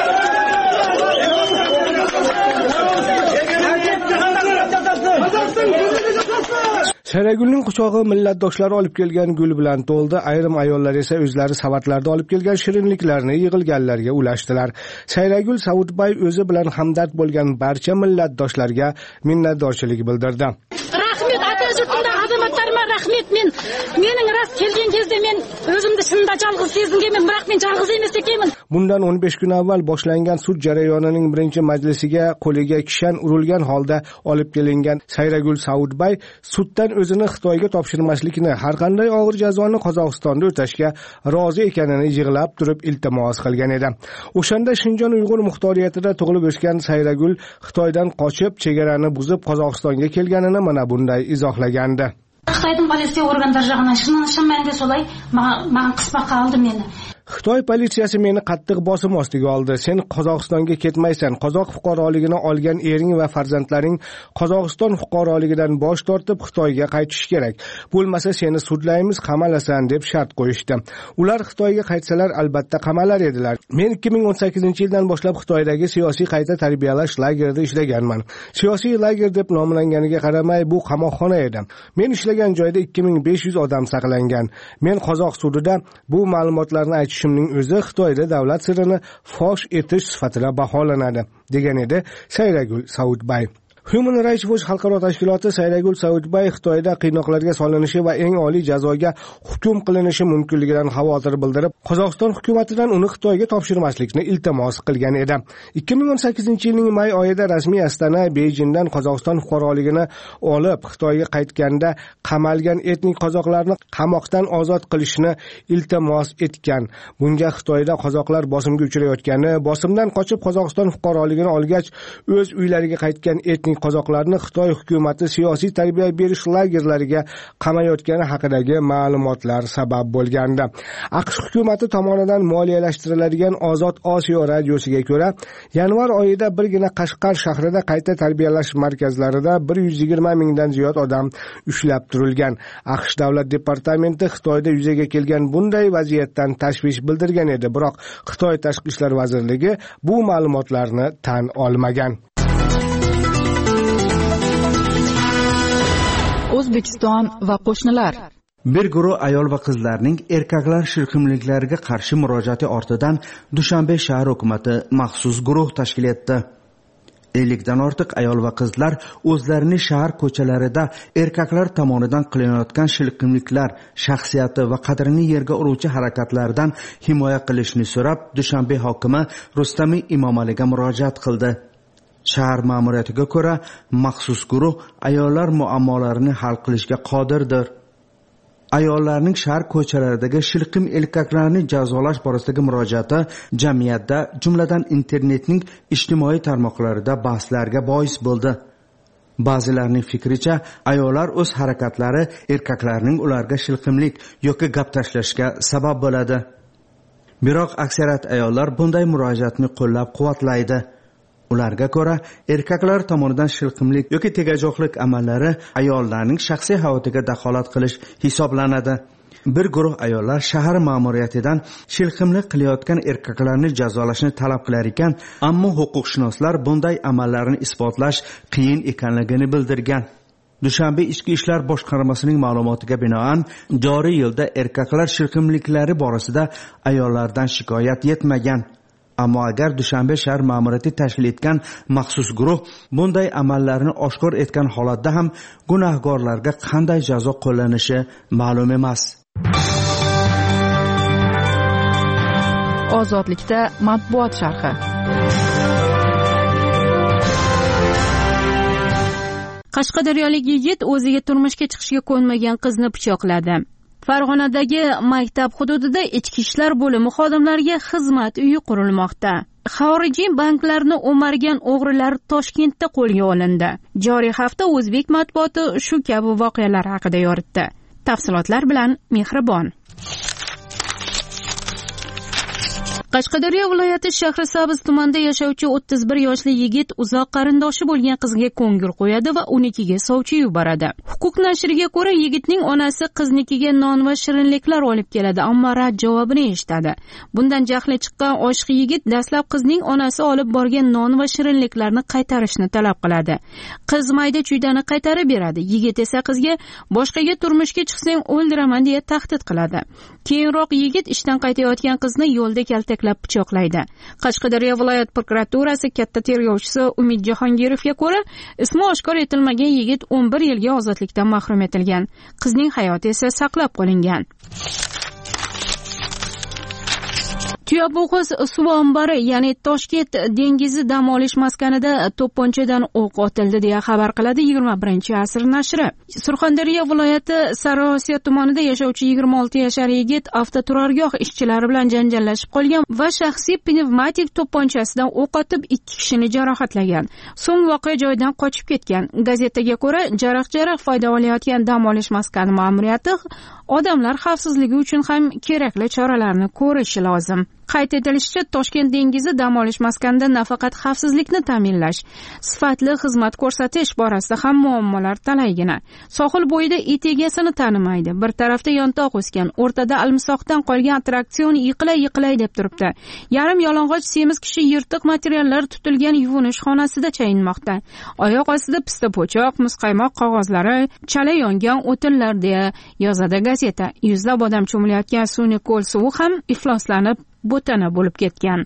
Speaker 3: Sayragulning quchog'i millatdoshlari olib kelgan gul bilan to'ldi. Ayrim ayollar esa o'zlari savatlarda olib kelgan shirinliklarni yig'ilganlarga ulashdilar. Sayragul Saudbay o'zi bilan hamdard bo'lgan barcha millatdoshlarga minnatdorchilik bildirdi.
Speaker 5: Rahmat, ata-yurtimda azamatlarima rahmat. Men mening rast kelgan kezde men o'zimni shunda yolg'iz sezdim, biroq men yolg'iz emas ekanman.
Speaker 3: Bundan o'n besh kun avval boshlangan sud jarayonining birinchi majlisiga qo'liga kishan urilgan holda olib kelingan Sayragul Saudbay suddan o'zini Xitoyga topshirmaslikni, har qanday og'ir jazoni Qozog'istonda o'tashga rozi ekanini yig'lab turib iltimos qilgan edi. O'shanda Shinjon Uyg'ur muxtoriyatida tug'ilib o'sgan Sayragul Xitoydan qochib, chegarani buzib Qozog'istonga kelganini mana bunday izohlagandi.
Speaker 5: Xitoydan politsiya organlari jag'idan shundan menda solay, men qisma qoldi meni.
Speaker 3: Xitoy politsiyasi meni qattiq bosim ostiga oldi. Sen Qozog'istonga ketmaysan. Qozoq fuqaroligini olgan ering va farzandlaring Qozog'iston fuqaroligidan bosh tortib Xitoyga qaytish kerak. Bo'lmasa seni sudlaymiz, qamalasan deb shart qo'yishdi. Ular Xitoyga qaytsalar albatta qamalar edilar. Men ikki ming o'n sakkizinchi yildan boshlab Xitoydagi siyosiy qayta tarbiyalash lagerida ishlaganman. Siyosiy lager deb nomlanganiga qaramay bu qamoqxona edi. Men ishlagan joyda ikki ming besh yuz odam saqlangan. Men Qozoq sudida bu ma'lumotlarni aytishimning o'zi Xitoyda davlat sirini fosh etish sifatida baholanadi, degan edi Sayragul Saudbay. Human Rights Watch xalqaro tashkiloti Sayragul Saudbay Xitoyda qiynoqlarga solinishi va eng oliy jazoga hukm qilinishi mumkinligidan xavotir bildirib, Qozog'iston hukumatidan uni Xitoyga topshirmaslikni iltimos qilgan edi. ikki ming o'n sakkizinchi yilning may oyida rasmiy Astana Beyjingdan Qozog'iston fuqaroligini olib Xitoyga qaytganda qamalgan etnik qozoqlarni qamoqdan ozod qilishni iltimos etgan. Bunga Xitoyda qozoqlar bosimga uchrayotgani, bosimdan qochib Qozog'iston fuqaroligini olgach o'z uylariga qaytgan etnik qozoqlarni Xitoy hukumati siyosiy tarbiya berish lagerlariga qamayotgani haqidagi ma'lumotlar sabab bo'lgandi. AQSh hukumati tomonidan moliyalashtiriladigan Ozod Osiyo radiosiga ko'ra, yanvar oyida birgina Qashqar shahrida qayta tarbiyalash markazlarida bir yuz yigirma mingdan ziyod odam ushlab turilgan. AQSh davlat departamenti Xitoyda yuzaga kelgan bunday vaziyatdan tashvish bildirgan edi, biroq Xitoy tashqi ishlar vazirligi bu ma'lumotlarni tan olmagan.
Speaker 4: O'zbekiston va qo'shnilar.
Speaker 7: Bir guruh ayol va qizlarning erkaklar shilqimliklariga qarshi murojaati ortidan Dushanbe shahar hukumati maxsus guruh tashkil etdi. ellikdan ortiq ayol va qizlar o'zlarini shahar ko'chalarida erkaklar tomonidan qilinayotgan shilqimliklar, shaxsiyati va qadrini yerga uruvchi harakatlardan himoya qilishni so'rab, Dushanbe hokimi Rustami Imomaliga murojaat qildi. Shahar ma'muriyatiga ko'ra, maxsus guruh ayollar muammolarini hal qilishga qodirdir. Ayollarning shahar ko'chalaridagi shilqim erkaklarni jazolash borasidagi murojaati jamiyatda, jumladan internetning ijtimoiy tarmoqlarida bahslarga bois bo'ldi. Ba'zilarning fikricha, ayollar o'z harakatlari erkaklarning ularga shilqimlik yoki gap tashlashga sabab bo'ladi. Biroq aksariyat ayollar bunday murojaatni qo'llab-quvvatlaydi. Ularga ko'ra, erkaklar tomonidan shilqimlik yoki tegajoqlik amallari ayollarning shaxsiy hayotiga daxolat qilish hisoblanadi. Bir guruh ayollar shahar ma'muriyatidan shilqimlik qilayotgan erkaklarni jazolashni talab qilar ekan, ammo huquqshunoslar bunday amallarni isbotlash qiyin ekanligini bildirgan. Dushanbe Ichki ishlar boshqarmasining ma'lumotiga binoan, joriy yilda erkaklar shilqimliklari borasida ayollardan shikoyat yetmagan. Ammo agar Dushanbe shahar ma'muriyati tashkil etgan maxsus guruh bunday amallarni oshkor etgan holatda ham gunohkorlarga qanday jazo qo'llanishi ma'lum emas.
Speaker 4: Ozodlikda matbuot sharhi.
Speaker 2: Qashqadaryolik yigit o'ziga turmushga chiqishga ko'nmagan qizni pichoqladi. Farg'onadagi maktab hududida ichki ishlar bo'limi xodimlariga xizmat uyi qurilmoqda. Xorijiy banklarni o'margan o'g'rilar Toshkentda qo'lga olindi. Joriy hafta o'zbek matbuoti shu kabi voqealar haqida yoritdi. Tafsilotlar bilan Mehribon. Qashqadaryo viloyati Shahrisabz tumanida yashovchi o'ttiz bir yoshli yigit uzoq qarindoshi bo'lgan qizga ko'ngil qo'yadi va unikiga sovchi yuboradi. Huquq nashriga ko'ra, yigitning onasi qiznikiga non va shirinliklar olib keladi, ammo rad javobini eshitadi. Bundan jahli chiqqan oshiq yigit dastlab qizning onasi olib borgan non va shirinliklarni qaytarishni talab qiladi. Qiz mayda-chuydani qaytarib beradi. Yigit esa qizga boshqaga turmushga chiqsang o'ldiraman deya tahdid qiladi. Keyinroq yigit ishdan qaytayotgan qizni yo'lda kaltaklab pichoqlaydi. Qashqadaryo viloyat prokuraturasi katta tergovchisi Umid Jahongirovga ko'ra, ismi oshkor etilmagan yigit o'n bir yilga ozodlikdan mahrum etilgan. Qizning hayoti esa saqlab qolingan. Tuyabog'iz suv ombori, ya'ni Toshkent dengizi dam olish maskanida to'pponchadan o'q otildi deya xabar qiladi yigirma birinchi asr nashri. Surxondaryo viloyati Sariosiyo tumanida yashovchi yigirma olti yashar yigit avtoturargoh ishchilari bilan janjallashib qolgan va shaxsiy pnevmatik to'pponchasidan o'q otib ikki kishini jarohatlagan. So'ng voqea joyidan qochib ketgan. Gazetaga ko'ra, jaraq-jaraq foyda olayotgan dam olish maskani ma'muriyati odamlar xavfsizligi uchun ham kerakli choralarni ko'rishi lozim. Qayd etilishicha, Toshkent dengizi dam olish maskanida nafaqat xavfsizlikni ta'minlash, sifatli xizmat ko'rsatish borasida ham muammolar talaygina. Sohil bo'yida it egasini tanimaydi. Bir tarafda yontoq o'sgan, o'rtada almisoqdan qolgan attraksion yiqilay-yiqilay deb turibdi. Yarim yalang'och semiz kishi yirtiq materiallar tutilgan yuvinish xonasida chayinmoqda. Oyoq ostida pista po'choq, muzqaymoq qog'ozlari, chala yongan o'tinlar deya yozadi gazeta. Yuzlab odam cho'milayotgan suvni ko'l suvi ham ifloslanib bo'tana bo'lib ketgan.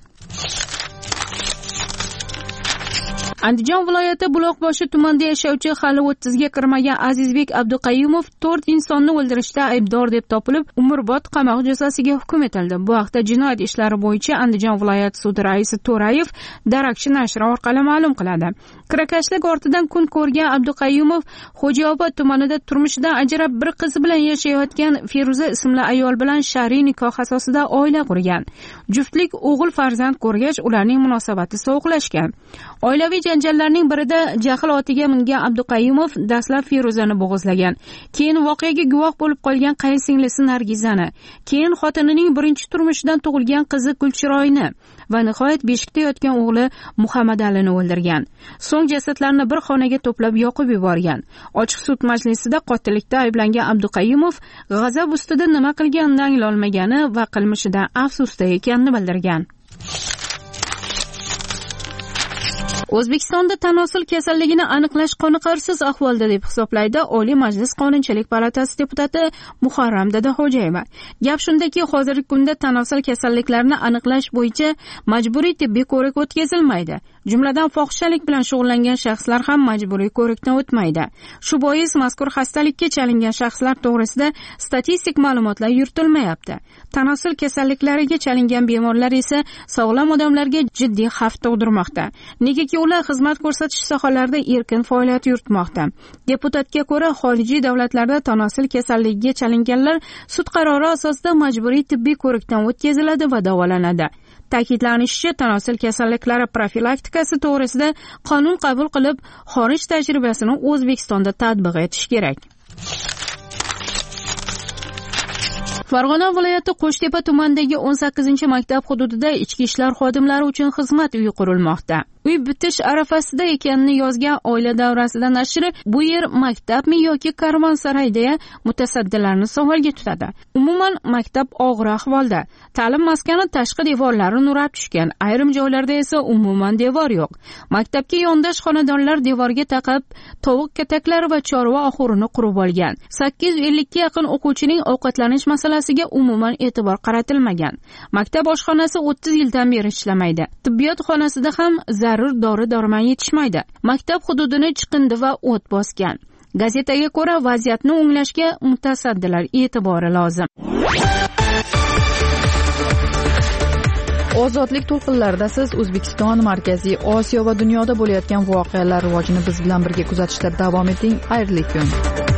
Speaker 2: Andijon viloyati Buloqboshi tumanida yashovchi hali o'ttizga kirmagan Azizbek Abduqayyumov to'rt insonni o'ldirishda aybdor deb topilib, umrbod qamoq jazosiga hukm etildi. Bu haqda jinoyat ishlari bo'yicha Andijon viloyati sudi raisi To'rayev Darakchi nashri orqali ma'lum qiladi. Kirakashlik ortidan kun ko'rgan Abduqayyumov Xo'jaobod tumanida turmushidan ajrab bir qiz bilan yashayotgan Feruza ismli ayol bilan shar'iy nikoh asosida oila qurgan. Juftlik o'g'il farzand ko'rgach, ularning munosabati sovuqlashgan. Oilaviy janjallarning birida jahl otiga mingan Abduqayimov dastlab Feruzani bo'g'izlagan, keyin voqeaga guvoh bo'lib qolgan qayinsinglisi Nargizani, keyin xotinining birinchi turmushidan tug'ilgan qizi Gulchiroyni va nihoyat beshikda yotgan o'g'li Muhammadalini o'ldirgan. So'ng jasadlarni bir xonaga to'plab yoqib yuborgan. Ochiq sud majlisida qotillikda ayblangan Abduqayimov g'azab ustida nima qilganini anglolmagani va qilmishidan afsusda ekanini bildirgan. O'zbekistonda tanosul kasalligini aniqlash qoniqarsiz ahvolda deb hisoblaydi Oliy Majlis Qonunchilik palatasi deputati Muharram Dadaxo'jayeva. Gap shundaki, hozirgi kunda tanosul kasalliklarini aniqlash bo'yicha majburiy tibbiy ko'rik o'tkazilmaydi. Jumladan fohishalik bilan shug'ullangan shaxslar ham majburiy ko'rikdan o'tmaydi. Shu bois mazkur xastalikka chalingan shaxslar to'g'risida statistik ma'lumotlar yuritilmayapti. Tanosul kasalliklariga chalingan bemorlar esa sog'lom odamlarga jiddiy xavf tug'dirmoqda. Negaki ular xizmat ko'rsatish sohalarida erkin faoliyat yuritmoqda. Deputatga ko'ra, xorijiy davlatlarda tanosul kasalligiga chalinganlar sud qarori asosida majburiy tibbiy ko'rikdan o'tkaziladi va davolanadi. Ta'kidlanishicha, tanosul kasalliklari profilaktikasi to'g'risida qonun qabul qilib, xorij tajribasini O'zbekistonda tatbiq etish kerak. Farg'ona viloyati Qo'shtepa tumanidagi o'n sakkizinchi maktab hududida ichki ishlar xodimlari uchun xizmat uyi qurilmoqda. Uy bitish arafasida ekanini yozgan Oila davrasida nashri bu yer maktabmi yoki karvonsaroy deya mutasaddilarni savolga tutadi. Umuman maktab og'ir ahvolda. Ta'lim maskani tashqi devorlari nurab tushgan, ayrim joylarda esa umuman devor yo'q. Maktabga yondosh xonadonlar devorga taqib, tovuq kataklari va chorva oxurini qurib olgan. sakkiz yuz ellikka yaqin o'quvchining ovqatlanish masalasiga umuman e'tibor qaratilmagan. Maktab oshxonasi o'ttiz yildan beri ishlamaydi. Tibbiyot xonasida ham zarur dori-darmon yetishmaydi. Maktab hududini chiqindi va o't bosgan. Gazetaga ko'ra, vaziyatni o'nglashga mutasaddilar e'tibori lozim.
Speaker 4: Ozodlik to'lqinlarida siz O'zbekiston, Markaziy Osiyo va dunyoda bo'layotgan voqealar rivojini biz bilan birga kuzatishda davom eting. Xayrli kun.